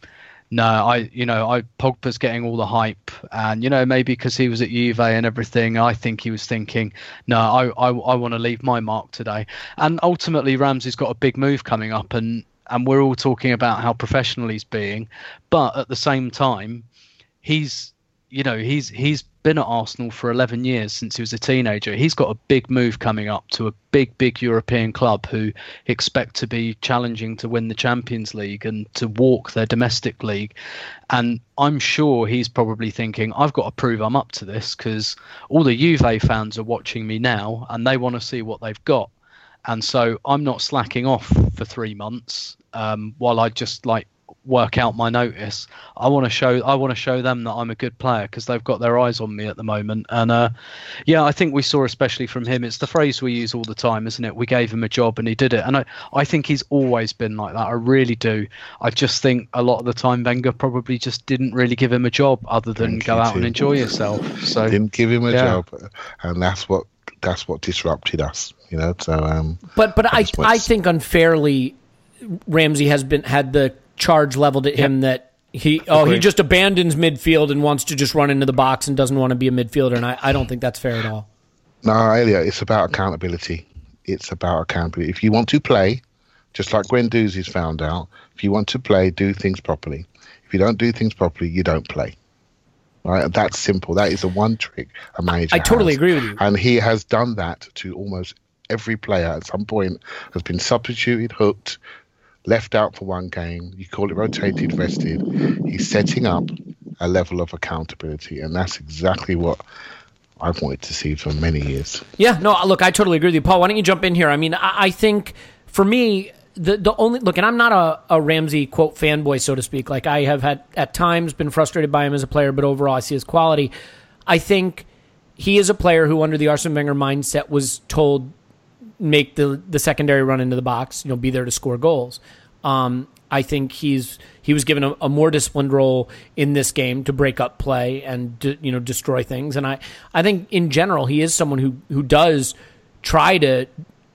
No, I, you know, I Pogba's getting all the hype, and you know, maybe because he was at Juve and everything, I think he was thinking, no, I, I, I want to leave my mark today. And ultimately, Ramsey's got a big move coming up, and and we're all talking about how professional he's being, but at the same time, he's, you know, he's he's been at Arsenal for eleven years since he was a teenager. He's got a big move coming up to a big, big European club who expect to be challenging to win the Champions League and to walk their domestic league. And I'm sure he's probably thinking, I've got to prove I'm up to this, because all the Juve fans are watching me now and they want to see what they've got. And so I'm not slacking off for three months um, while I just like work out my notice. I want to show I want to show them that I'm a good player, because they've got their eyes on me at the moment. And uh, yeah, I think we saw, especially from him, it's the phrase we use all the time, isn't it? We gave him a job and he did it. And I, I think he's always been like that. I really do. I just think a lot of the time Wenger probably just didn't really give him a job other than Thank go you out too. and enjoy yourself. So Didn't give him a yeah. job, and that's what that's what disrupted us, you know. So, um, But but I that's what's- I think unfairly, Ramsey has been had the charge leveled at him that he oh he Agreed. just abandons midfield and wants to just run into the box and doesn't want to be a midfielder, and I, I don't think that's fair at all. No, Elliot, it's about accountability. It's about accountability. If you want to play, just like Guendouzi's found out, if you want to play, do things properly. If you don't do things properly, you don't play. Right? That's simple. That is the one trick a manager I totally has. agree with you. And he has done that to almost every player at some point, has been substituted, hooked, left out for one game. You call it rotated, rested. He's setting up a level of accountability, and that's exactly what I've wanted to see for many years. Yeah, no, look, I totally agree with you, Paul. Why don't you jump in here? I mean, I, I think for me, the the only look, and I'm not a, a Ramsey quote fanboy, so to speak. Like, I have had at times been frustrated by him as a player, but overall, I see his quality. I think he is a player who, under the Arsene Wenger mindset, was told make the the secondary run into the box, you know, be there to score goals. Um, I think he's he was given a, a more disciplined role in this game to break up play and to, you know, destroy things. And I, I think in general he is someone who who does try to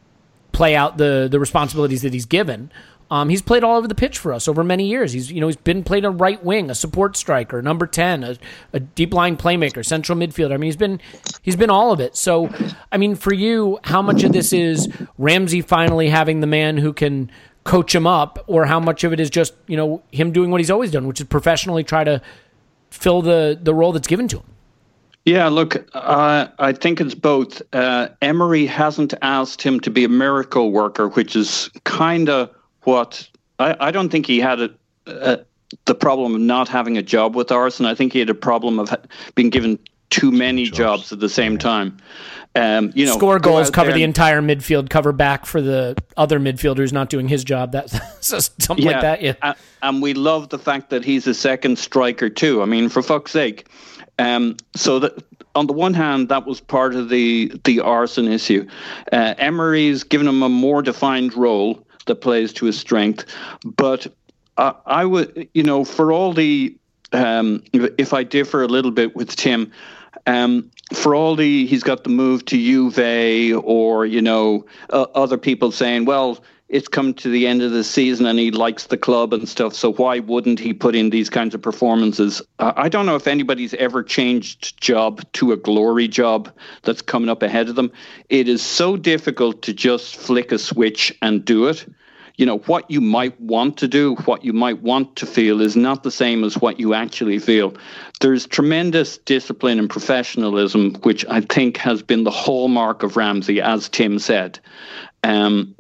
play out the the responsibilities that he's given. Um, he's played all over the pitch for us over many years. He's you know he's been played a right wing, a support striker, number ten, a, a deep line playmaker, central midfielder. I mean, he's been he's been all of it. So, I mean, for you, how much of this is Ramsey finally having the man who can coach him up, or how much of it is just you know him doing what he's always done, which is professionally try to fill the the role that's given to him? Yeah, look, uh, I think it's both. Uh, Emery hasn't asked him to be a miracle worker, which is kind of what I, I don't think he had a, a, the problem of not having a job with Arsenal. I think he had a problem of ha- being given too many jobs. jobs at the same time. Um, you know, score go goals, out cover there the and- entire midfield, cover back for the other midfielder who's not doing his job. That's something like that. Yeah, a- and we love the fact that he's a second striker too. I mean, for fuck's sake. Um, so that on the one hand, that was part of the the Arsene issue. Uh, Emery's given him a more defined role that plays to his strength, but uh, I would, you know, for all the, um, if I differ a little bit with Tim, um, for all the, he's got the move to Juve, or, you know, uh, other people saying, well, it's come to the end of the season and he likes the club and stuff, so why wouldn't he put in these kinds of performances? Uh, I don't know if anybody's ever changed job to a glory job that's coming up ahead of them. It is so difficult to just flick a switch and do it. You know, what you might want to do, what you might want to feel is not the same as what you actually feel. There's tremendous discipline and professionalism, which I think has been the hallmark of Ramsey, as Tim said. Um,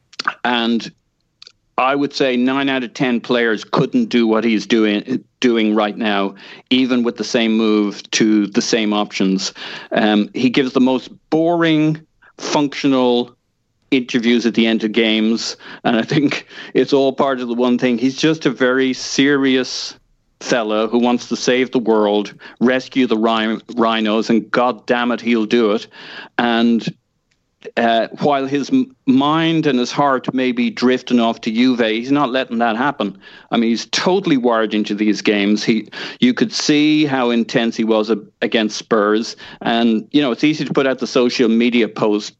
and I would say nine out of ten players couldn't do what he's doing doing right now, even with the same move to the same options. Um, he gives the most boring, functional interviews at the end of games, and I think it's all part of the one thing. He's just a very serious fella who wants to save the world, rescue the rhin- rhinos, and God damn it, he'll do it. And Uh, while his m- mind and his heart may be drifting off to Juve, he's not letting that happen. I mean, he's totally wired into these games. He, you could see how intense he was a- against Spurs. And, you know, it's easy to put out the social media post, but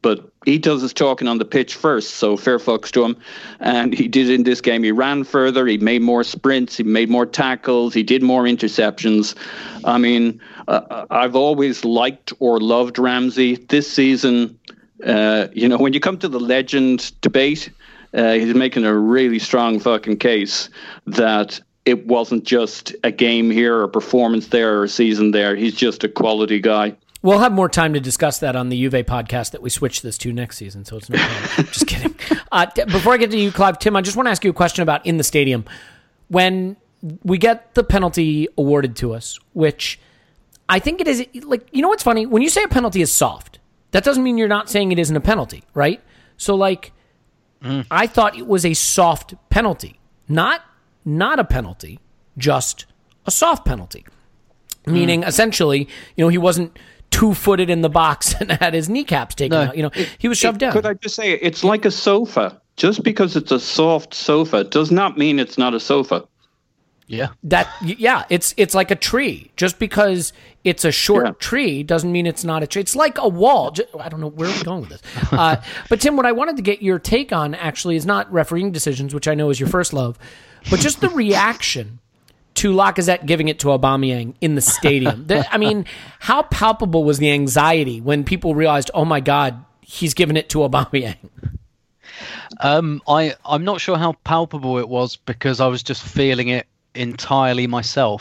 he does his talking on the pitch first, so fair fucks to him. And he did in this game. He ran further, he made more sprints, he made more tackles, he did more interceptions. I mean, uh, I've always liked or loved Ramsey. This season, uh, you know, when you come to the legend debate, uh, he's making a really strong fucking case that it wasn't just a game here or a performance there or a season there. He's just a quality guy. We'll have more time to discuss that on the Juve podcast that we switch this to next season, so it's no problem. Just kidding. Uh, t- before I get to you, Clive, Tim, I just want to ask you a question about in the stadium. When we get the penalty awarded to us, which I think it is, like, you know what's funny? When you say a penalty is soft, that doesn't mean you're not saying it isn't a penalty, right? So, like, mm. I thought it was a soft penalty. Not, not a penalty, just a soft penalty. Mm. Meaning, essentially, you know, he wasn't two-footed in the box and had his kneecaps taken no. out. You know, he was shoved it, down. Could I just say, it's like a sofa. Just because it's a soft sofa does not mean it's not a sofa. Yeah. That yeah, it's it's like a tree. Just because it's a short yeah. tree doesn't mean it's not a tree. It's like a wall. Just, I don't know where we're going with this. Uh, but Tim, what I wanted to get your take on actually is not refereeing decisions, which I know is your first love, but just the reaction to Lacazette giving it to Aubameyang in the stadium. the, I mean, how palpable was the anxiety when people realized, oh my God, he's giving it to Aubameyang? Um, I, I'm not sure how palpable it was because I was just feeling it entirely myself.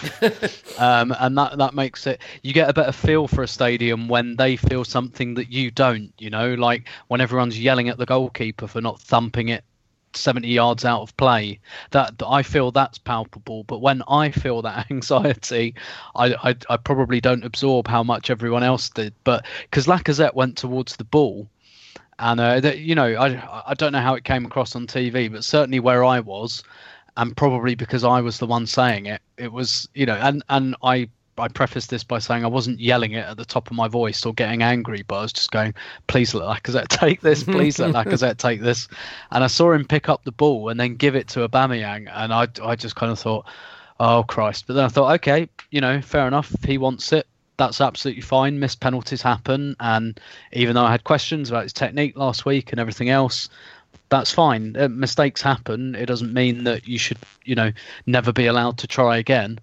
um, and that, that makes it, you get a better feel for a stadium when they feel something that you don't, you know, like when everyone's yelling at the goalkeeper for not thumping it seventy yards out of play. That I feel that's palpable, but when I feel that anxiety, I, I, I probably don't absorb how much everyone else did. But because Lacazette went towards the ball, and uh, that, you know, I I don't know how it came across on T V, but certainly where I was, and probably because I was the one saying it, it was, you know, and and I. I preface this by saying I wasn't yelling it at the top of my voice or getting angry, but I was just going, please let Lacazette take this, please let Lacazette take this. And I saw him pick up the ball and then give it to Aubameyang, and I, I just kind of thought, oh, Christ. But then I thought, okay, you know, fair enough. If he wants it, that's absolutely fine. Missed penalties happen, and even though I had questions about his technique last week and everything else, that's fine. Uh, mistakes happen. It doesn't mean that you should, you know, never be allowed to try again.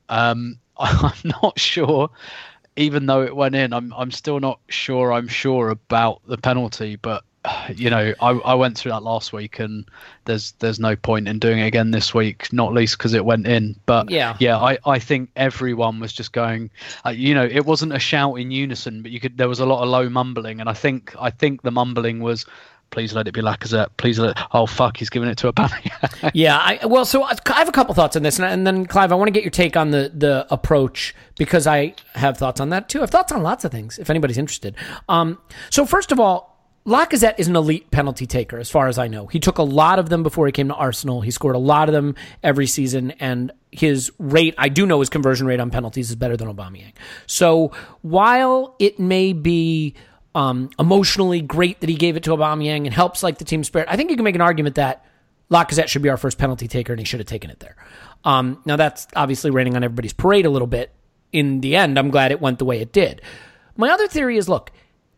Um, I'm not sure, even though it went in, I'm I'm still not sure I'm sure about the penalty. But, you know, I, I went through that last week, and there's there's no point in doing it again this week, not least because it went in. But, yeah, yeah I, I think everyone was just going, uh, you know, it wasn't a shout in unison, but you could there was a lot of low mumbling. And I think I think the mumbling was, please let it be Lacazette. Please let it. Oh, fuck, he's giving it to Aubameyang. yeah, I, well, so I have a couple thoughts on this. And, and then, Clive, I want to get your take on the, the approach because I have thoughts on that, too. I have thoughts on lots of things, if anybody's interested. Um, so, first of all, Lacazette is an elite penalty taker, as far as I know. He took a lot of them before he came to Arsenal. He scored a lot of them every season, and his rate, I do know his conversion rate on penalties is better than Aubameyang. So, while it may be Um, emotionally great that he gave it to Aubameyang and helps like the team spirit, I think you can make an argument that Lacazette should be our first penalty taker and he should have taken it there. Um, now that's obviously raining on everybody's parade a little bit. In the end, I'm glad it went the way it did. My other theory is, look,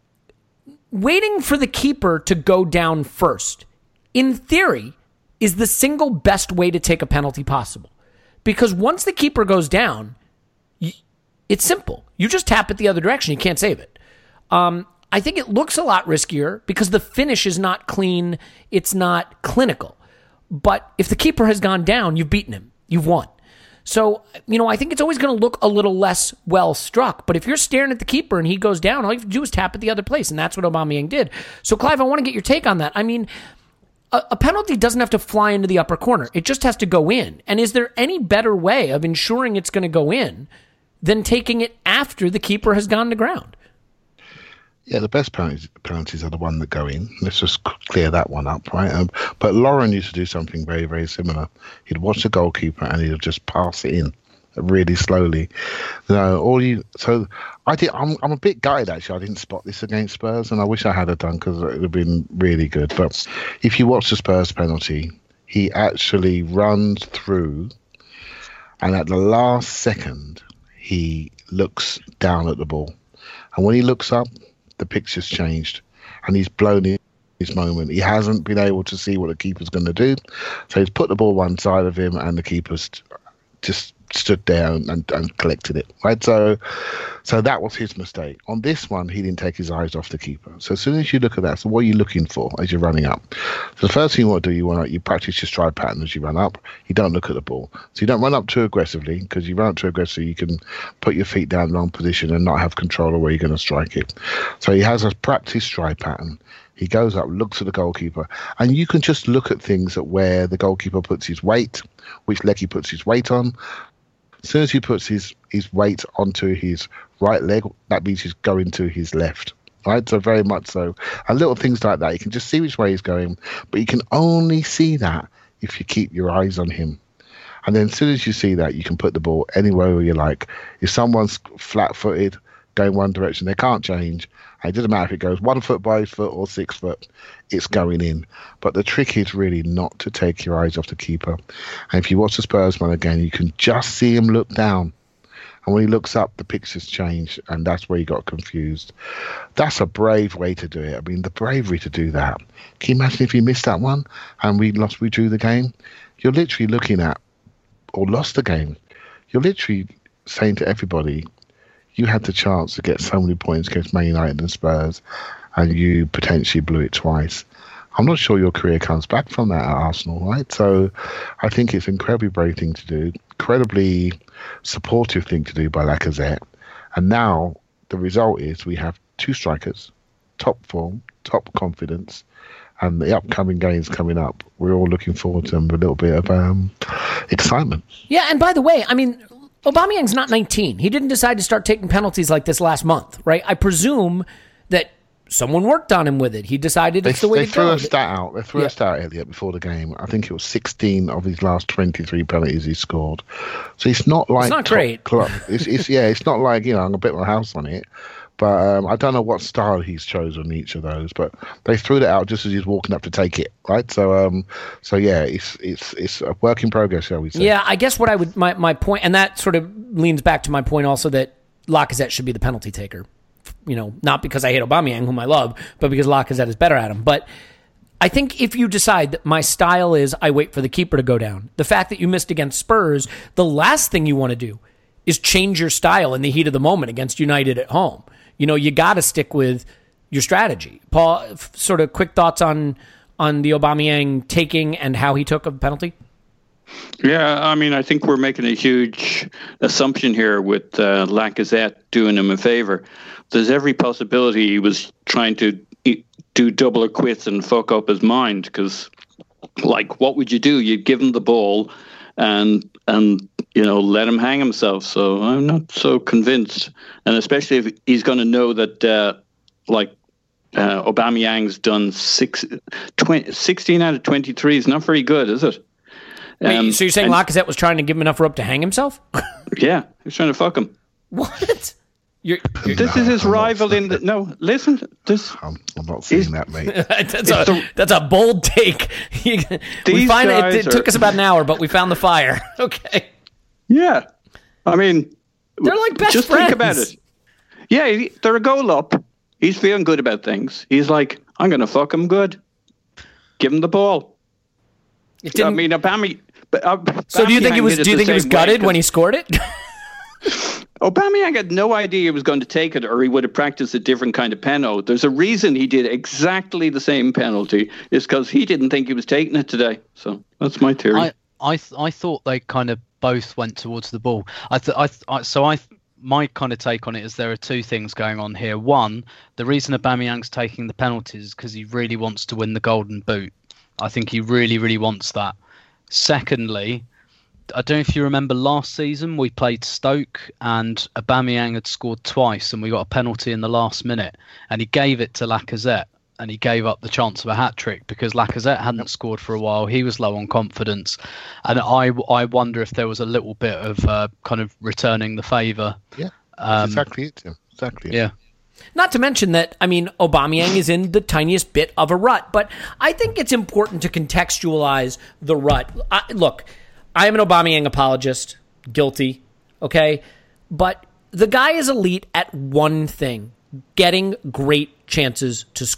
waiting for the keeper to go down first, in theory, is the single best way to take a penalty possible. Because once the keeper goes down, it's simple. You just tap it the other direction. You can't save it. Um, I think it looks a lot riskier because the finish is not clean. It's not clinical. But if the keeper has gone down, you've beaten him. You've won. So, you know, I think it's always going to look a little less well struck. But if you're staring at the keeper and he goes down, all you have to do is tap it the other place. And that's what Aubameyang did. So, Clive, I want to get your take on that. I mean, a, a penalty doesn't have to fly into the upper corner. It just has to go in. And is there any better way of ensuring it's going to go in than taking it after the keeper has gone to ground? Yeah, the best penalties, penalties are the one that go in. Let's just clear that one up, right? Um, but Lauren used to do something very, very similar. He'd watch the goalkeeper and he'd just pass it in really slowly. You know, all you. So I did. I'm, I'm a bit gutted actually. I didn't spot this against Spurs, and I wish I had done because it would have been really good. But if you watch the Spurs penalty, he actually runs through, and at the last second, he looks down at the ball, and when he looks up, the picture's changed. and he's blown it. His moment. He hasn't been able to see what the keeper's going to do, so he's put the ball one side of him, and the keeper's just stood there and, and, and collected it. Right, so so that was his mistake. On this one, he didn't take his eyes off the keeper. So as soon as you look at that, so what are you looking for as you're running up? So the first thing you want to do, you want to, you practice your stride pattern as you run up. You don't look at the ball, so you don't run up too aggressively, because you run up too aggressively, you can put your feet down in the wrong position and not have control of where you're going to strike it. So he has a practice stride pattern. He goes up, looks at the goalkeeper, and you can just look at things at where the goalkeeper puts his weight, which leg he puts his weight on. As soon as he puts his, his weight onto his right leg, that means he's going to his left. Right, so very much so. And little things like that, you can just see which way he's going, but you can only see that if you keep your eyes on him. And then as soon as you see that, you can put the ball anywhere you like. If someone's flat-footed, going one direction, they can't change. It doesn't matter if it goes one foot by foot or six foot, it's going in. But the trick is really not to take your eyes off the keeper. And if you watch the Spurs one again, you can just see him look down. And when he looks up, the picture's changed, and that's where he got confused. That's a brave way to do it. I mean, the bravery to do that. Can you imagine if he missed that one and we lost, we drew the game? You're literally looking at, or lost the game, you're literally saying to everybody, you had the chance to get so many points against Man United and Spurs, and you potentially blew it twice. I'm not sure your career comes back from that at Arsenal, right? So I think it's an incredibly brave thing to do, incredibly supportive thing to do by Lacazette. And now the result is we have two strikers, top form, top confidence, and the upcoming games coming up, we're all looking forward to them with a little bit of um, excitement. Yeah, and by the way, I mean, Aubameyang's not nineteen. He didn't decide to start taking penalties like this last month, right? I presume that someone worked on him with it. He decided it's they, the way they to threw go. a stat out. They threw Yeah. a stat out Elliot before the game. I think it was sixteen of his last twenty-three penalties he scored. So it's not like It's not top great. Club. It's, it's yeah. It's not like, you know, I'm gonna bet my house on it. But um, I don't know what style he's chosen each of those. But they threw it out just as he's walking up to take it, right? So um, so yeah, it's it's it's a work in progress, shall we say? Yeah, I guess what I would my my point, and that sort of leans back to my point also that Lacazette should be the penalty taker. You know, not because I hate Aubameyang, whom I love, but because Lacazette is better at him. But I think if you decide that my style is I wait for the keeper to go down, the fact that you missed against Spurs, the last thing you want to do is change your style in the heat of the moment against United at home. You know, you got to stick with your strategy. Paul, f- sort of quick thoughts on on the Aubameyang taking and how he took a penalty? Yeah, I mean, I think we're making a huge assumption here with uh, Lacazette doing him a favor. There's every possibility he was trying to e- do double or quits and fuck up his mind, because, like, what would you do? You'd give him the ball and and you know let him hang himself. So I'm not so convinced, and especially if he's going to know that, uh, like. Uh, Aubameyang's done six, twenty, sixteen out of twenty-three is not very good, is it? Wait, Um, so you're saying and- Lacazette was trying to give him enough rope to hang himself? Yeah, he's trying to fuck him. What? You're, you're, This No, is his I'm not rival in the... No, listen. This... I'm, I'm not seeing Is- that, mate. that's, a, the- that's a bold take. we These find it, guys it are- took us about an hour, but we found the fire. Okay. Yeah. I mean... They're like best just friends. think about it. Yeah, he- they're a goal up. He's feeling good about things. He's like, I'm going to fuck him good. Give him the ball. It I didn't, mean, Aubameyang... But, uh, so do you think Aubameyang it was? did Do you the think it was same way, gutted when 'cause he scored it? Aubameyang had no idea he was going to take it, or he would have practiced a different kind of penalty. There's a reason he did exactly the same penalty. It's because he didn't think he was taking it today. So that's my theory. I I th- I thought they kind of both went towards the ball. I th- I, th- I so I th- my kind of take on it is there are two things going on here. One, the reason Aubameyang's taking the penalties is because he really wants to win the Golden Boot. I think he really really wants that. Secondly, I don't know if you remember last season we played Stoke and Aubameyang had scored twice and we got a penalty in the last minute and he gave it to Lacazette. And he gave up the chance of a hat-trick because Lacazette hadn't scored for a while. He was low on confidence. And I, I wonder if there was a little bit of uh, kind of returning the favour. Yeah, Um, exactly it, Tim. Exactly it. Yeah. Not to mention that, I mean, Aubameyang is in the tiniest bit of a rut, but I think it's important to contextualize the rut. I, look, I am an Aubameyang apologist, guilty, okay? But the guy is elite at one thing, getting great chances to score.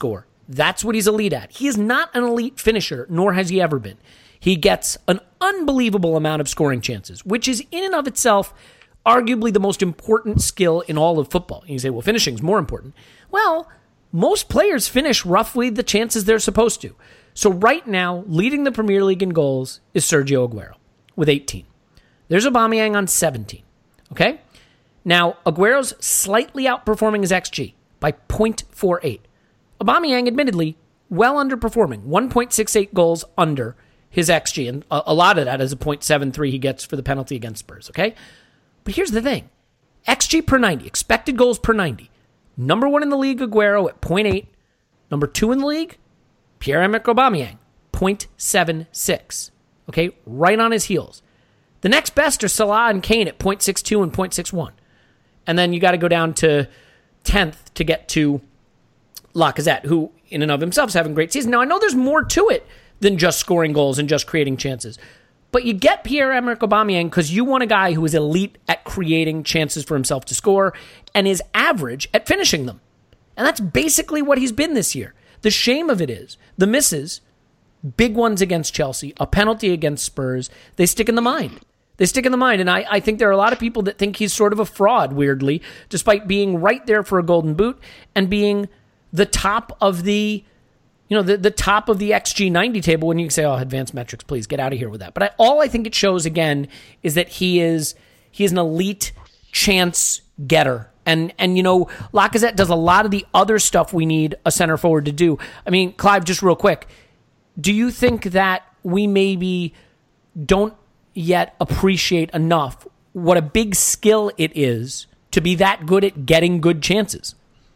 That's what he's elite at. He is not an elite finisher, nor has he ever been. He gets an unbelievable amount of scoring chances, which is in and of itself arguably the most important skill in all of football. And you say, well, finishing's more important. Well, most players finish roughly the chances they're supposed to. So right now, leading the Premier League in goals is Sergio Aguero with eighteen. There's Aubameyang on seventeen. Okay? Now, Aguero's slightly outperforming his X G by zero point four eight. Aubameyang, admittedly, well underperforming, one point six eight goals under his X G, and a, a lot of that is a zero point seven three he gets for the penalty against Spurs, okay? But here's the thing. X G per ninety, expected goals per ninety. Number one in the league, Aguero at zero point eight. Number two in the league, Pierre-Emerick Aubameyang, zero point seven six. Okay, right on his heels. The next best are Salah and Kane at zero point six two and zero point six one. And then you got to go down to tenth to get to Lacazette, who in and of himself is having a great season. Now, I know there's more to it than just scoring goals and just creating chances. But you get Pierre-Emerick Aubameyang because you want a guy who is elite at creating chances for himself to score and is average at finishing them. And that's basically what he's been this year. The shame of it is the misses, big ones against Chelsea, a penalty against Spurs, they stick in the mind. They stick in the mind. And I, I think there are a lot of people that think he's sort of a fraud, weirdly, despite being right there for a golden boot and being the top of the, you know, the, the top of the X G ninety table when you say, oh, advanced metrics, please get out of here with that. But I, all I think it shows, again, is that he is he is an elite chance getter. And, and you know, Lacazette does a lot of the other stuff we need a center forward to do. I mean, Clive, just real quick, do you think that we maybe don't yet appreciate enough what a big skill it is to be that good at getting good chances?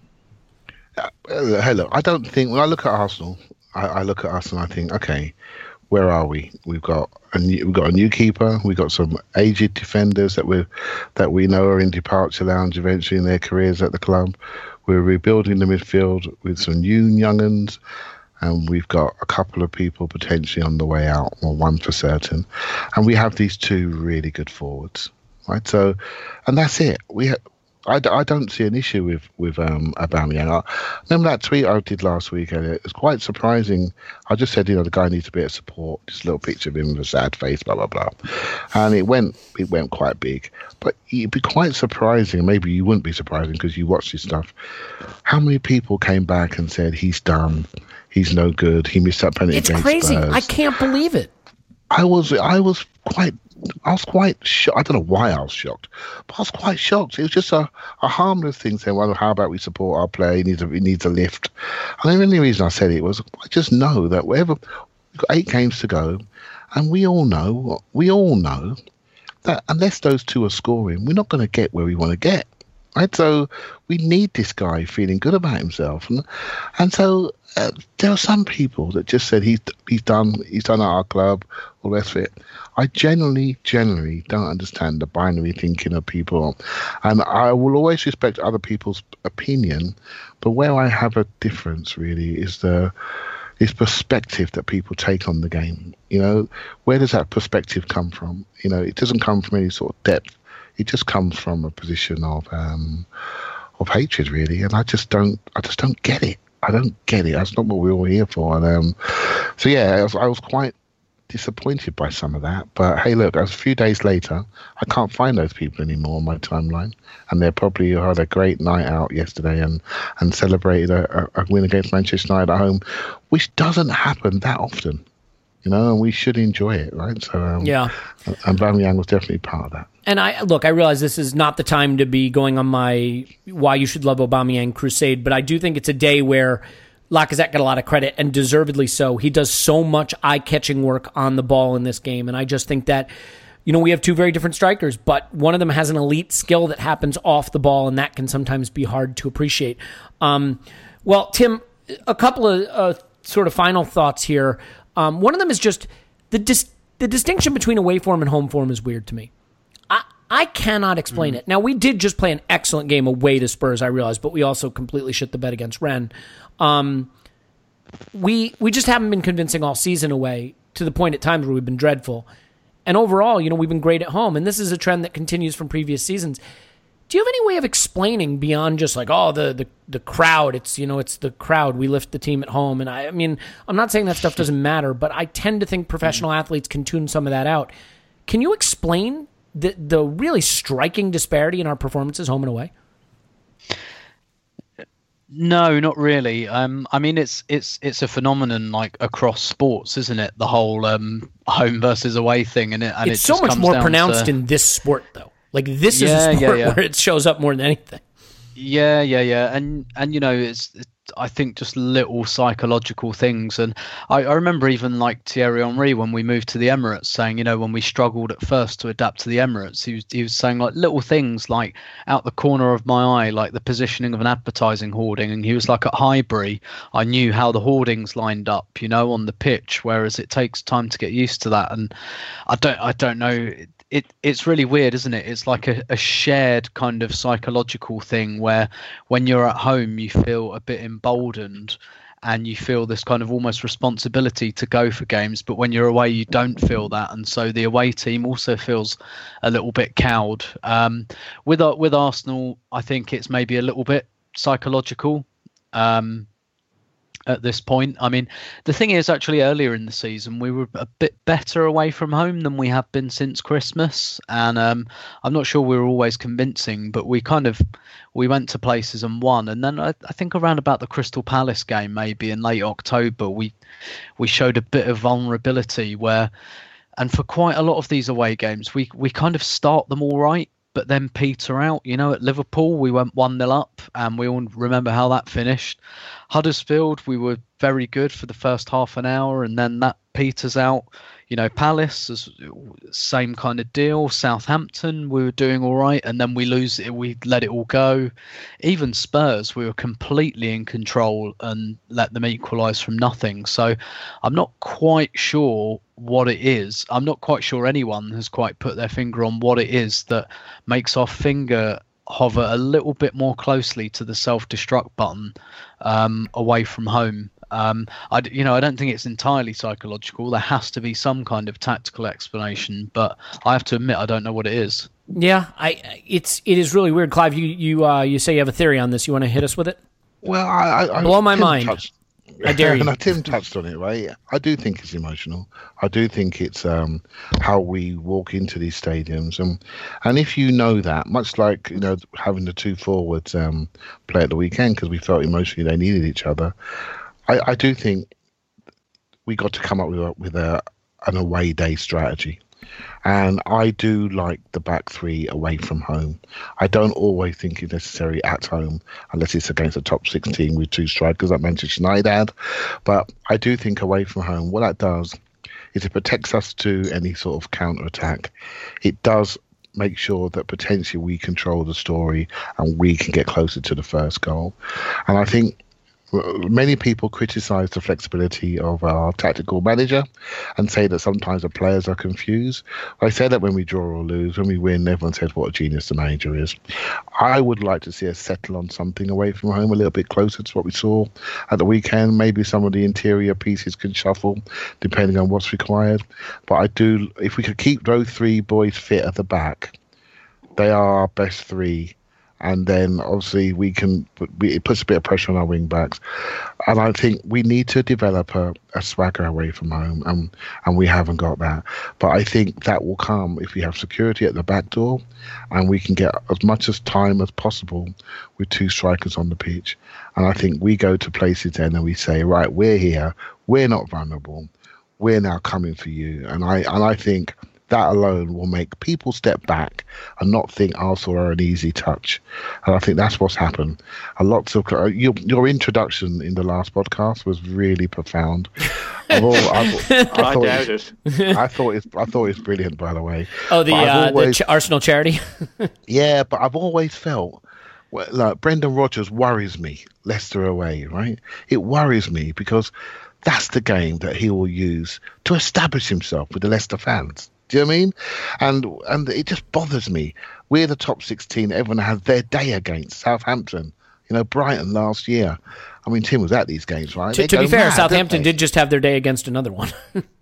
Uh, hey, look, I don't think, when I look at Arsenal, I, I look at us and I think, okay, where are we? We've got a new, we've got a new keeper. We've got some aged defenders that we that we know are in departure lounge eventually in their careers at the club. We're rebuilding the midfield with some new young'uns, and we've got a couple of people potentially on the way out, or one for certain. And we have these two really good forwards, right? So, and that's it. We ha- I, I don't see an issue with with um, Aubameyang. I remember that tweet I did last week, Elliot. It was quite surprising. I just said, you know, the guy needs a bit of support. Just a little picture of him with a sad face, blah blah blah, and it went it went quite big. But it'd be quite surprising. Maybe you wouldn't be surprising because you watch this stuff. How many people came back and said he's done, he's no good, he missed that penalty it's against crazy. Spurs. I can't believe it. I was I was quite. I was quite shocked. I don't know why I was shocked, but I was quite shocked. It was just a, a harmless thing saying, well, how about we support our player? He needs a, he needs a lift. And the only reason I said it was I just know that wherever we've got eight games to go, and we all know, we all know that unless those two are scoring, we're not going to get where we want to get. Right? So we need this guy feeling good about himself. And, and so uh, there are some people that just said he's he's done he's done at our club, all the rest of it. I generally, generally don't understand the binary thinking of people. And I will always respect other people's opinion, but where I have a difference really is the is perspective that people take on the game. You know, where does that perspective come from? You know, it doesn't come from any sort of depth. It just comes from a position of um, of hatred, really. And I just don't, I just don't get it. I don't get it. That's not what we're all here for. And um, so yeah, I was, I was quite disappointed by some of that. But hey, look, a few days later, I can't find those people anymore on my timeline, and they probably had a great night out yesterday and and celebrated a, a win against Manchester United at home, which doesn't happen that often. You know, and we should enjoy it, right? So um, yeah, and Aubameyang was definitely part of that. And I look, I realize this is not the time to be going on my why you should love Aubameyang crusade, but I do think it's a day where Lacazette got a lot of credit, and deservedly so. He does so much eye-catching work on the ball in this game, and I just think that, you know, we have two very different strikers, but one of them has an elite skill that happens off the ball, and that can sometimes be hard to appreciate. Um, well, Tim, a couple of uh, sort of final thoughts here. Um, one of them is just the dis- the distinction between away form and home form is weird to me. I, I cannot explain mm. it. Now, we did just play an excellent game away to Spurs, I realize, but we also completely shit the bed against Rennes. Um, we we just haven't been convincing all season away, to the point at times where we've been dreadful. And overall, you know, we've been great at home, and this is a trend that continues from previous seasons. Do you have any way of explaining beyond just like, oh, the, the, the crowd, it's, you know, it's the crowd, we lift the team at home. And I, I mean, I'm not saying that stuff doesn't matter, but I tend to think professional mm-hmm. athletes can tune some of that out. Can you explain the the really striking disparity in our performances home and away? No, not really. Um, I mean, it's it's it's a phenomenon like across sports, isn't it? The whole um, home versus away thing, and it and it's it so just much comes more down pronounced to... in this sport, though. Like this yeah, is a sport yeah, yeah. where it shows up more than anything. Yeah, yeah, yeah, and and you know, it's, it's I think just little psychological things, and I, I remember even like Thierry Henry when we moved to the Emirates saying, you know, when we struggled at first to adapt to the Emirates, he was he was saying like little things like out the corner of my eye, like the positioning of an advertising hoarding, and he was like at Highbury, I knew how the hoardings lined up, you know, on the pitch, whereas it takes time to get used to that, and I don't I don't know. It it's really weird, isn't it? It's like a, a shared kind of psychological thing where when you're at home you feel a bit emboldened and you feel this kind of almost responsibility to go for games, but when you're away you don't feel that, and so the away team also feels a little bit cowed. Um, with with Arsenal, I think it's maybe a little bit psychological. Um, At this point, I mean, the thing is, actually, earlier in the season, we were a bit better away from home than we have been since Christmas, and um, I'm not sure we were always convincing, but we kind of we went to places and won. And then I, I think around about the Crystal Palace game, maybe in late October, we we showed a bit of vulnerability where, and for quite a lot of these away games, we we kind of start them all right, but then peter out. You know, at Liverpool, we went one nil up, and we all remember how that finished. Huddersfield, we were very good for the first half an hour, and then that peters out. You know, Palace, is same kind of deal. Southampton, we were doing all right, and then we lose it. We let it all go. Even Spurs, we were completely in control and let them equalise from nothing. So I'm not quite sure what it is. I'm not quite sure anyone has quite put their finger on what it is that makes our finger hover a little bit more closely to the self-destruct button um, away from home. Um, I, you know, I don't think it's entirely psychological. There has to be some kind of tactical explanation, but I have to admit I don't know what it is. Yeah, I it's it is really weird. Clive, you you uh, you say you have a theory on this. You want to hit us with it? Well, I, I blow my Tim mind. Touched, I dare you. No, Tim touched on it, right? I do think it's emotional. I do think it's um, how we walk into these stadiums, and and if you know that, much like you know having the two forwards um, play at the weekend because we felt emotionally they needed each other. I, I do think we got to come up with a, with a an away day strategy, and I do like the back three away from home. I don't always think it's necessary at home unless it's against a top six team with two strikers like Manchester United had. But I do think away from home, what that does is it protects us to any sort of counter attack. It does make sure that potentially we control the story and we can get closer to the first goal. And I think many people criticize the flexibility of our tactical manager and say that sometimes the players are confused. I say that when we draw or lose, when we win, everyone says what a genius the manager is. I would like to see us settle on something away from home a little bit closer to what we saw at the weekend. Maybe some of the interior pieces can shuffle depending on what's required. But I do, if we could keep those three boys fit at the back, they are our best three. And then obviously we can, it puts a bit of pressure on our wing backs. And I think we need to develop a, a swagger away from home, and, and we haven't got that. But I think that will come if we have security at the back door and we can get as much as time as possible with two strikers on the pitch. And I think we go to places then and we say, right, we're here, we're not vulnerable, we're now coming for you. And I and I think that alone will make people step back and not think Arsenal are an easy touch. And I think that's what's happened. A lot of uh, your, your introduction in the last podcast was really profound. I've all, I've, I, I thought doubt it. it. I thought it's I thought it's brilliant, by the way. Oh, the, uh, always, the Ch- Arsenal charity. Yeah, but I've always felt well, like Brendan Rodgers worries me. Leicester away, right? It worries me because that's the game that he will use to establish himself with the Leicester fans. Do you know what I mean? And and it just bothers me. We're the top sixteen. Everyone has their day against Southampton. You know, Brighton last year. I mean, Tim was at these games, right? To, to be fair, mad, Southampton did just have their day against another one.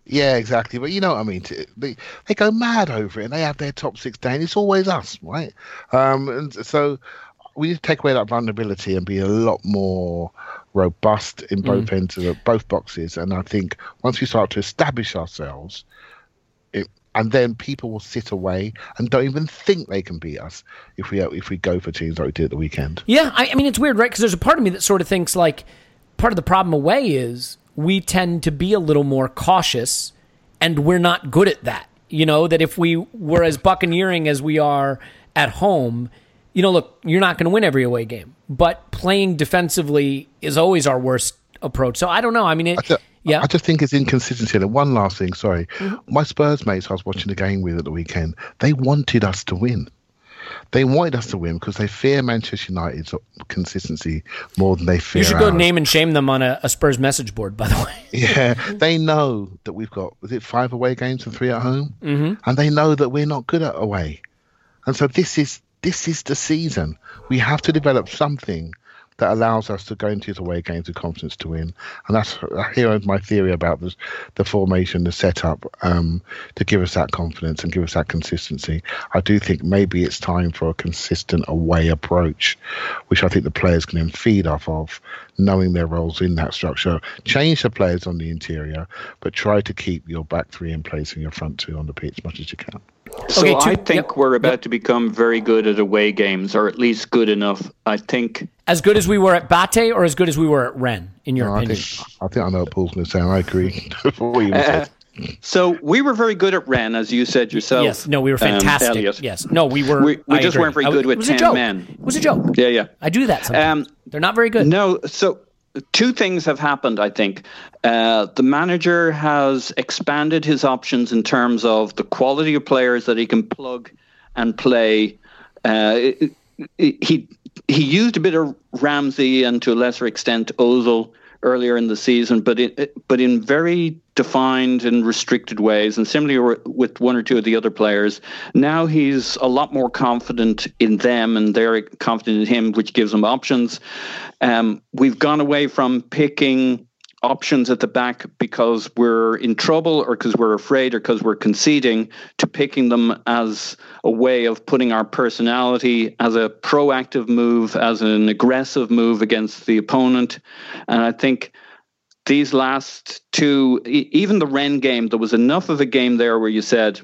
Yeah, exactly. But you know what I mean. They they go mad over it, and they have their top six day, and it's always us, right? Um, and so we need to take away that vulnerability and be a lot more robust in both mm. ends of the, both boxes. And I think once we start to establish ourselves, it, and then people will sit away and don't even think they can beat us if we if we go for teams like we did at the weekend. Yeah, I, I mean it's weird, right? Because there's a part of me that sort of thinks like part of the problem away is we tend to be a little more cautious, and we're not good at that. You know, that if we were as buccaneering as we are at home, you know, look, you're not going to win every away game, but playing defensively is always our worst approach. So I don't know. I mean, it, I just, yeah. I just think it's inconsistency. And one last thing, sorry. Mm-hmm. My Spurs mates I was watching the game with at the weekend, they wanted us to win. They wanted us to win because they fear Manchester United's consistency more than they fear You should go ours. name and shame them on a, a Spurs message board, by the way. Yeah, they know that we've got, was it five away games and three at home? Mm-hmm. And they know that we're not good at away. And so this is this is the season. We have to develop something that allows us to go into these away games with confidence to win. And that's here is my theory about this, the formation, the setup, um, to give us that confidence and give us that consistency. I do think maybe it's time for a consistent away approach, which I think the players can then feed off of, knowing their roles in that structure. Change the players on the interior, but try to keep your back three in place and your front two on the pitch as much as you can. So okay, two, I think yep, we're about yep. to become very good at away games, or at least good enough. I think as good as we were at Bate, or as good as we were at Rennes, in your no, opinion? I think, I think I know what Paul's going to say, and I agree. what you uh, so we were very good at Rennes, as you said yourself. Yes, no, we were fantastic. Um, yes, no, we were. We, we just agree. weren't very I, good with it was ten a joke. men. It was a joke. Yeah, yeah. I do that sometimes. Um, They're not very good. No, so two things have happened, I think. Uh, the manager has expanded his options in terms of the quality of players that he can plug and play. Uh, it, it, he he used a bit of Ramsey and to a lesser extent Ozil earlier in the season, but it, but in very defined and restricted ways, and similarly with one or two of the other players. Now he's a lot more confident in them, and they're confident in him, which gives him options. Um, we've gone away from picking options at the back because we're in trouble or because we're afraid or because we're conceding, to picking them as a way of putting our personality as a proactive move, as an aggressive move against the opponent. And I think these last two, even the Rennes game, there was enough of a game there where you said,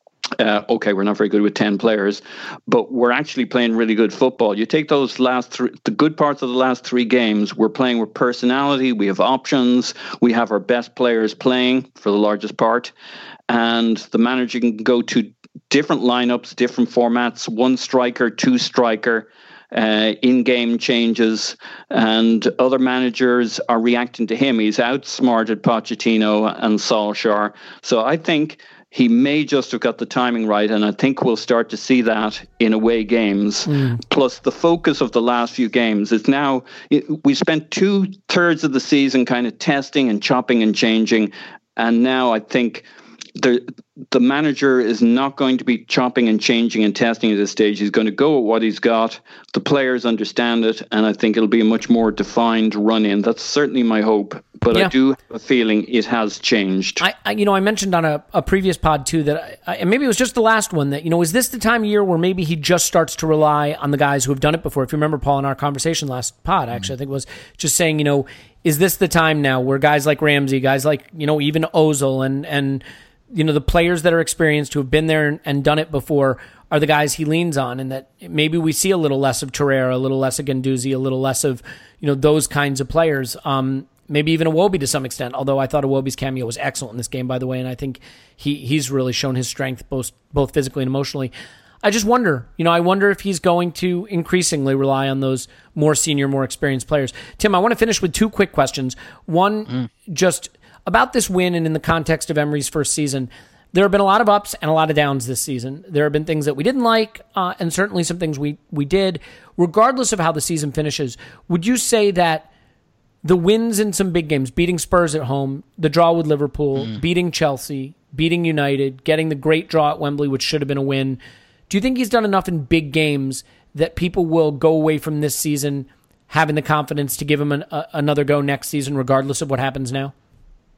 Uh, okay, we're not very good with ten players, but we're actually playing really good football. You take those last three, the good parts of the last three games, we're playing with personality, we have options, we have our best players playing for the largest part, and the manager can go to different lineups, different formats, one striker, two striker, uh, in-game changes, and other managers are reacting to him. He's outsmarted Pochettino and Solskjaer. So I think he may just have got the timing right, and I think we'll start to see that in away games. Mm. Plus, the focus of the last few games is now, it, we spent two thirds of the season kind of testing and chopping and changing, and now I think the the manager is not going to be chopping and changing and testing at this stage. He's going to go with what he's got. The players understand it, and I think it'll be a much more defined run-in. That's certainly my hope. But yeah. I do have a feeling it has changed. I, I you know, I mentioned on a, a previous pod too that, I, and maybe it was just the last one, that, you know, is this the time of year where maybe he just starts to rely on the guys who have done it before? If you remember, Paul, in our conversation last pod, actually, mm-hmm. I think it was just saying, you know, is this the time now where guys like Ramsey, guys like, you know, even Ozil and, and you know, the players that are experienced who have been there and, and done it before are the guys he leans on, and that maybe we see a little less of Torreira, a little less of Guendouzi, a little less of, you know, those kinds of players. Um, Maybe even Iwobi to some extent, although I thought Iwobi's cameo was excellent in this game, by the way, and I think he he's really shown his strength both both physically and emotionally. I just wonder, you know, I wonder if he's going to increasingly rely on those more senior, more experienced players. Tim, I want to finish with two quick questions. One, mm. just about this win and in the context of Emery's first season. There have been a lot of ups and a lot of downs this season. There have been things that we didn't like, uh, and certainly some things we, we did. Regardless of how the season finishes, would you say that the wins in some big games, beating Spurs at home, the draw with Liverpool, mm. beating Chelsea, beating United, getting the great draw at Wembley, which should have been a win, do you think he's done enough in big games that people will go away from this season having the confidence to give him an, a, another go next season, regardless of what happens now?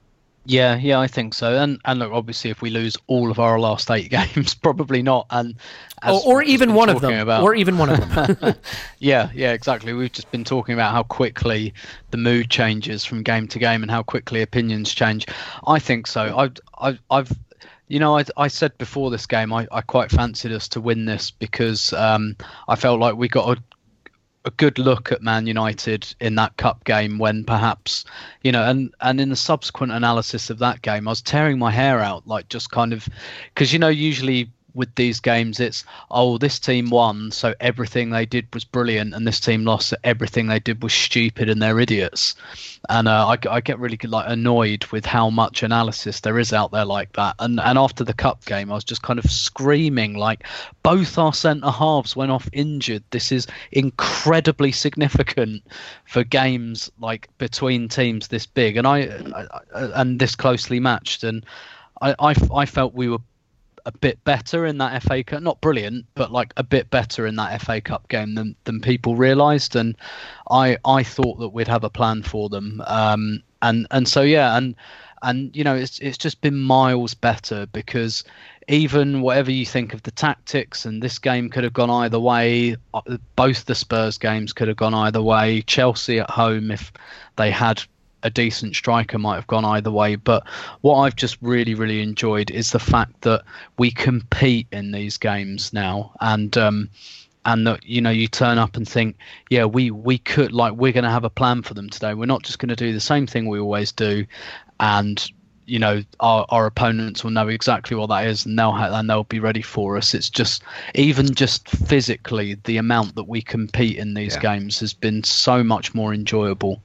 Yeah, yeah, I think so. And and look, obviously, if we lose all of our last eight games, probably not. And or, or even one of them, about, or even one of them. yeah, yeah, exactly. We've just been talking about how quickly the mood changes from game to game and how quickly opinions change. I think so. I've, I've, I've you know, I, I said before this game, I, I quite fancied us to win this because um, I felt like we got a a good look at Man United in that cup game when perhaps, you know, and, and in the subsequent analysis of that game, I was tearing my hair out, like just kind of, because, you know, usually with these games, it's, oh, this team won, so everything they did was brilliant, and this team lost, so everything they did was stupid and they're idiots. And uh, I, I get really like annoyed with how much analysis there is out there like that. And and after the cup game, I was just kind of screaming like, both our centre halves went off injured. This is incredibly significant for games like between teams this big and I, I, I and this closely matched. And I, I, I felt we were a bit better in that F A Cup, not brilliant, but like a bit better in that F A Cup game than, than people realised. And I I thought that we'd have a plan for them. Um, and and so yeah, and and you know it's it's just been miles better because even whatever you think of the tactics, and this game could have gone either way. Both the Spurs games could have gone either way. Chelsea at home, if they had a decent striker, might have gone either way. But what I've just really, really enjoyed is the fact that we compete in these games now, and um, and that, you know, you turn up and think, yeah, we we could, like, we're going to have a plan for them today. We're not just going to do the same thing we always do, and you know, our, our opponents will know exactly what that is, and they'll ha- and they'll be ready for us. It's just, even just physically, the amount that we compete in these yeah. games has been so much more enjoyable.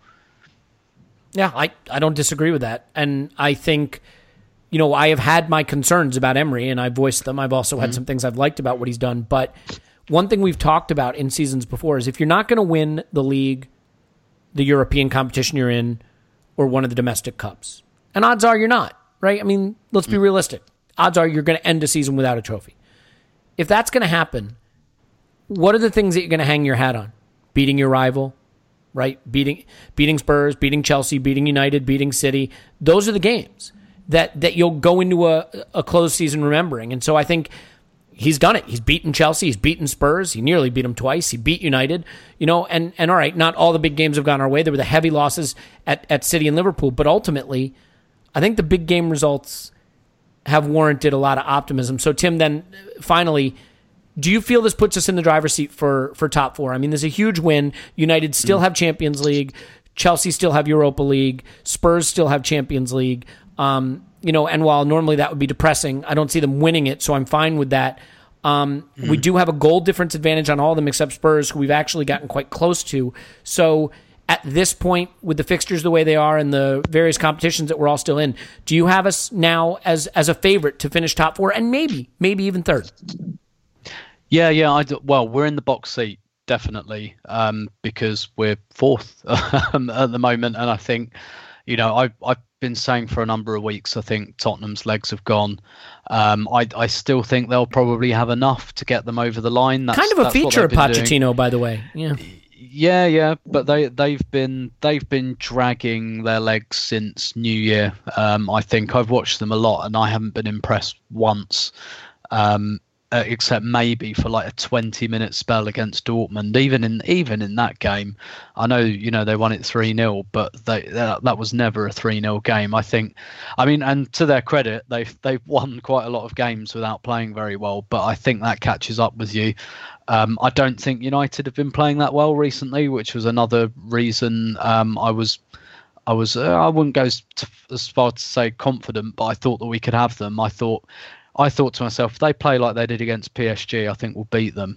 Yeah, I, I don't disagree with that. And I think, you know, I have had my concerns about Emery, and I voiced them. I've also had mm-hmm. some things I've liked about what he's done. But one thing we've talked about in seasons before is if you're not going to win the league, the European competition you're in, or one of the domestic cups, and odds are you're not, right? I mean, let's be mm-hmm. realistic. Odds are you're going to end a season without a trophy. If that's going to happen, what are the things that you're going to hang your hat on? Beating your rival, right? Beating beating Spurs, beating Chelsea, beating United, beating City. Those are the games that that you'll go into a, a closed season remembering. And so I think he's done it. He's beaten Chelsea. He's beaten Spurs. He nearly beat them twice. He beat United. You know, and, and all right, not all the big games have gone our way. There were the heavy losses at, at City and Liverpool. But ultimately, I think the big game results have warranted a lot of optimism. So, Tim, then finally, do you feel this puts us in the driver's seat for, for top four? I mean, there's a huge win. United still have Champions League. Chelsea still have Europa League. Spurs still have Champions League. Um, you know, and while normally that would be depressing, I don't see them winning it, so I'm fine with that. Um, mm. We do have a goal difference advantage on all of them except Spurs, who we've actually gotten quite close to. So at this point, with the fixtures the way they are and the various competitions that we're all still in, do you have us now as as a favorite to finish top four and maybe, maybe even third? Yeah, yeah. I do, well, we're in the box seat, definitely, um, because we're fourth um, at the moment. And I think, you know, I, I've been saying for a number of weeks, I think Tottenham's legs have gone. Um, I, I still think they'll probably have enough to get them over the line. That's kind of a that's feature of Pochettino, doing. by the way. Yeah. Yeah, yeah, but they they've been they've been dragging their legs since New Year. Um, I think I've watched them a lot, and I haven't been impressed once. Um, Uh, except maybe for like a twenty minute spell against Dortmund. Even in even in that game, I know, you know, they won it three nil, but they that, that was never a three nil game. I think, I mean, and to their credit, they've they've won quite a lot of games without playing very well. But I think that catches up with you. Um, I don't think United have been playing that well recently, which was another reason um, I was. I was uh, I wouldn't go as, to, as far to say confident, but I thought that we could have them. I thought. I thought to myself, if they play like they did against P S G, I think we'll beat them.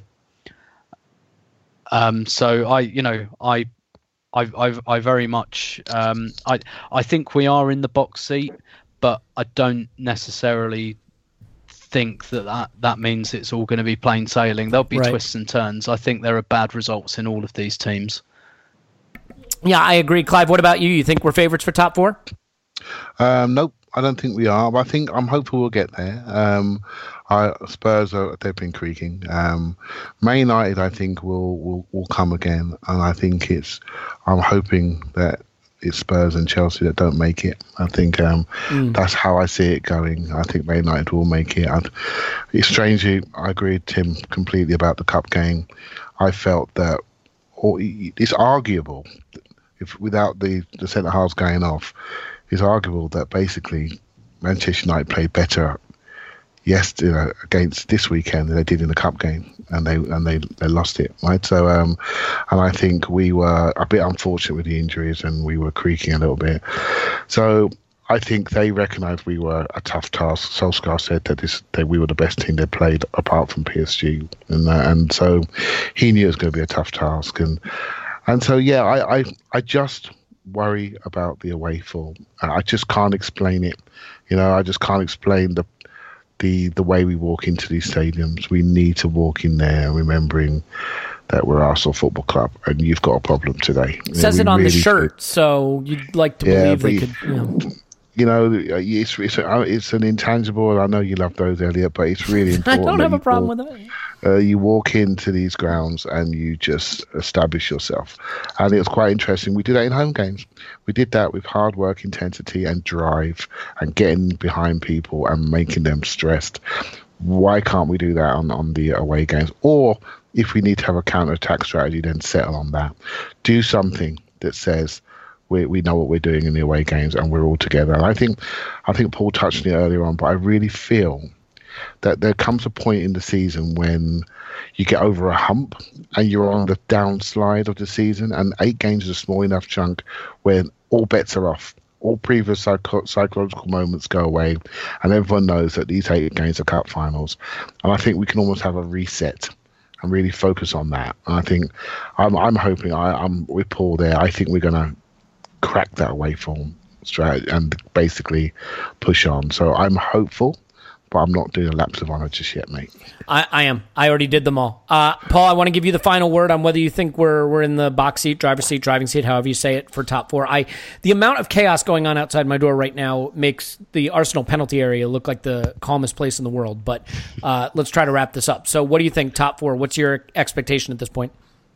Um, so I, you know, I, I, I, I very much, um, I, I think we are in the box seat, but I don't necessarily think that that, that means it's all going to be plain sailing. There'll be right. twists and turns. I think there are bad results in all of these teams. Yeah, I agree. Clive, what about you? You think we're favourites for top four? Um, nope. I don't think we are, but I think I'm hopeful we'll get there. Um, I, Spurs are they've been creaking. Um, Man United, I think will will will come again, and I think it's. I'm hoping that it's Spurs and Chelsea that don't make it. I think um, mm. that's how I see it going. I think Man United will make it. I'd, it's strangely, I agree with Tim completely about the cup game. I felt that or it's arguable, if without the, the centre halves going off, it's arguable that basically Manchester United played better yesterday, you know, against this weekend than they did in the cup game, and they and they, they lost it, right? So um and I think we were a bit unfortunate with the injuries, and we were creaking a little bit. So I think they recognised we were a tough task. Solskjaer said that this that we were the best team they played apart from P S G, and uh, and so he knew it was going to be a tough task, and and so yeah, I I, I just worry about the away form. I just can't explain it. You know, I just can't explain the the the way we walk into these stadiums. We need to walk in there remembering that we're Arsenal Football Club, and you've got a problem today. It says you know, it on really the shirt, could. So you'd like to yeah, believe they you, could. You know. You know, it's it's, a, it's an intangible. I know you love those, Elliot, but it's really important. I don't have a problem walk, with it. Uh, you walk into these grounds and you just establish yourself. And it was quite interesting. We did that in home games. We did that with hard work, intensity, and drive, and getting behind people and making them stressed. Why can't we do that on, on the away games? Or if we need to have a counter-attack strategy, then settle on that. Do something that says, We we know what we're doing in the away games, and we're all together. And I think, I think Paul touched on it earlier on, but I really feel that there comes a point in the season when you get over a hump and you're on the downslide of the season, and eight games is a small enough chunk where all bets are off. All previous psycho- psychological moments go away, and everyone knows that these eight games are cup finals. And I think we can almost have a reset and really focus on that. And I think I'm I'm hoping I, I'm with Paul there. I think we're going to crack that away form strategy and basically push on. So I'm hopeful, but I'm not doing a lapse of honour just yet, mate. I, I am. I already did them all. Uh, Paul, I want to give you the final word on whether you think we're we're in the box seat, driver's seat, driving seat, however you say it, for top four. I the amount of chaos going on outside my door right now makes the Arsenal penalty area look like the calmest place in the world. But uh, let's try to wrap this up. So what do you think, top four? What's your expectation at this point?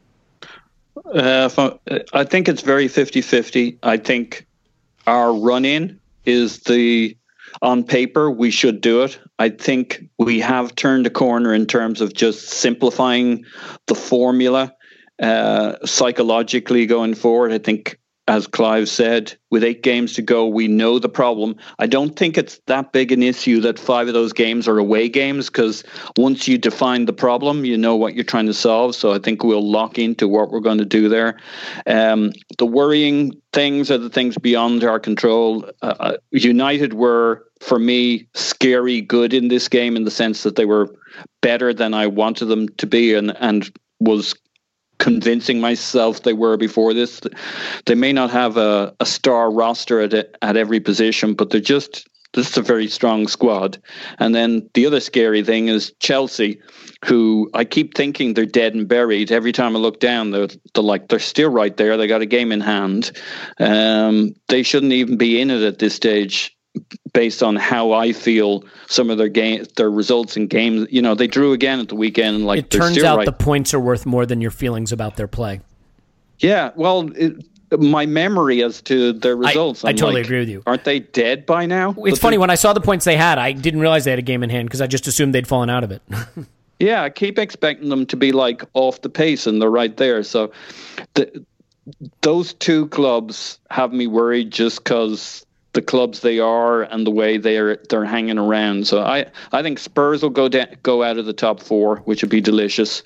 Uh, I think it's very fifty-fifty. I think our run-in is the, on paper, we should do it. I think we have turned a corner in terms of just simplifying the formula uh, psychologically going forward. I think, as Clive said, with eight games to go, we know the problem. I don't think it's that big an issue that five of those games are away games, because once you define the problem, you know what you're trying to solve. So I think we'll lock into what we're going to do there. Um, the worrying things are the things beyond our control. Uh, United were, for me, scary good in this game, in the sense that they were better than I wanted them to be, and, and was convincing myself they were before this. They may not have a, a star roster at at every position, but they're just this is a very strong squad. And then the other scary thing is Chelsea, who I keep thinking they're dead and buried. Every time I look down, they're, they're like they're still right there. They got a game in hand. Um, they shouldn't even be in it at this stage, based on how I feel some of their game, their results in games. You know, they drew again at the weekend. Like, it turns still out right. The points are worth more than your feelings about their play. Yeah, well, it, my memory as to their results. I, I totally like, agree with you. Aren't they dead by now? It's but funny, when I saw the points they had, I didn't realize they had a game in hand, because I just assumed they'd fallen out of it. Yeah, I keep expecting them to be like off the pace, and they're right there. So the, those two clubs have me worried, just because the clubs they are and the way they're they're hanging around. So I, I think Spurs will go da- go out of the top four, which would be delicious.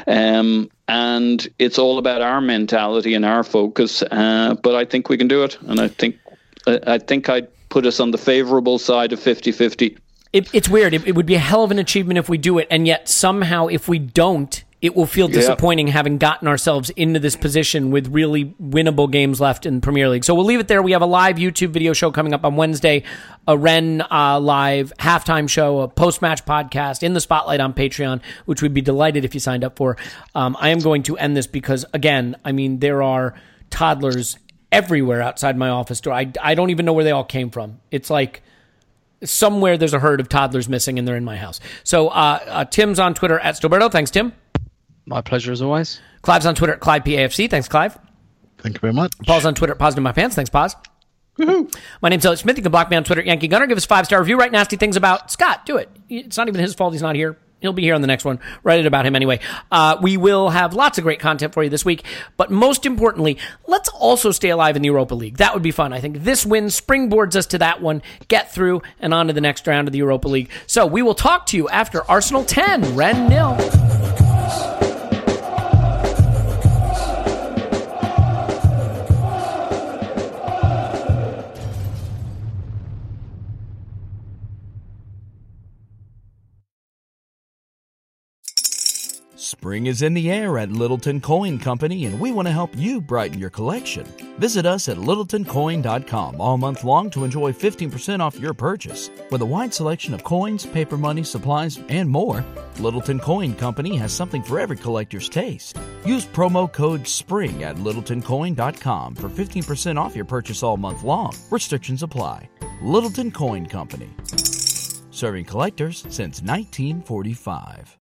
Um, and it's all about our mentality and our focus. Uh, but I think we can do it, and I think I, I think I'd put us on the favourable side of fifty-fifty. It, it's weird. It, it would be a hell of an achievement if we do it, and yet somehow if we don't, it will feel disappointing, yeah, having gotten ourselves into this position with really winnable games left in the Premier League. So we'll leave it there. We have a live YouTube video show coming up on Wednesday, a Ren uh, live halftime show, a post-match podcast, in the spotlight on Patreon, which we'd be delighted if you signed up for. Um, I am going to end this because, again, I mean, there are toddlers everywhere outside my office door. I, I don't even know where they all came from. It's like somewhere there's a herd of toddlers missing, and they're in my house. So uh, uh, Tim's on Twitter at Stillberto. Thanks, Tim. My pleasure as always. Clive's on Twitter at Clive P A F C. Thanks, Clive. Thank you very much. Paul's on Twitter at Positive My Pants. Thanks, Paz. Woohoo. My name's Elliot Smith. You can block me on Twitter at Yankee Gunner. Give us a five-star review. Write nasty things about Scott. Do it. It's not even his fault he's not here. He'll be here on the next one. Write it about him anyway. Uh, we will have lots of great content for you this week. But most importantly, let's also stay alive in the Europa League. That would be fun. I think this win springboards us to that one, get through, and on to the next round of the Europa League. So we will talk to you after Arsenal ten, Rennes nil. Spring is in the air at Littleton Coin Company, and we want to help you brighten your collection. Visit us at littleton coin dot com all month long to enjoy fifteen percent off your purchase. With a wide selection of coins, paper money, supplies, and more, Littleton Coin Company has something for every collector's taste. Use promo code SPRING at littleton coin dot com for fifteen percent off your purchase all month long. Restrictions apply. Littleton Coin Company. Serving collectors since nineteen forty-five.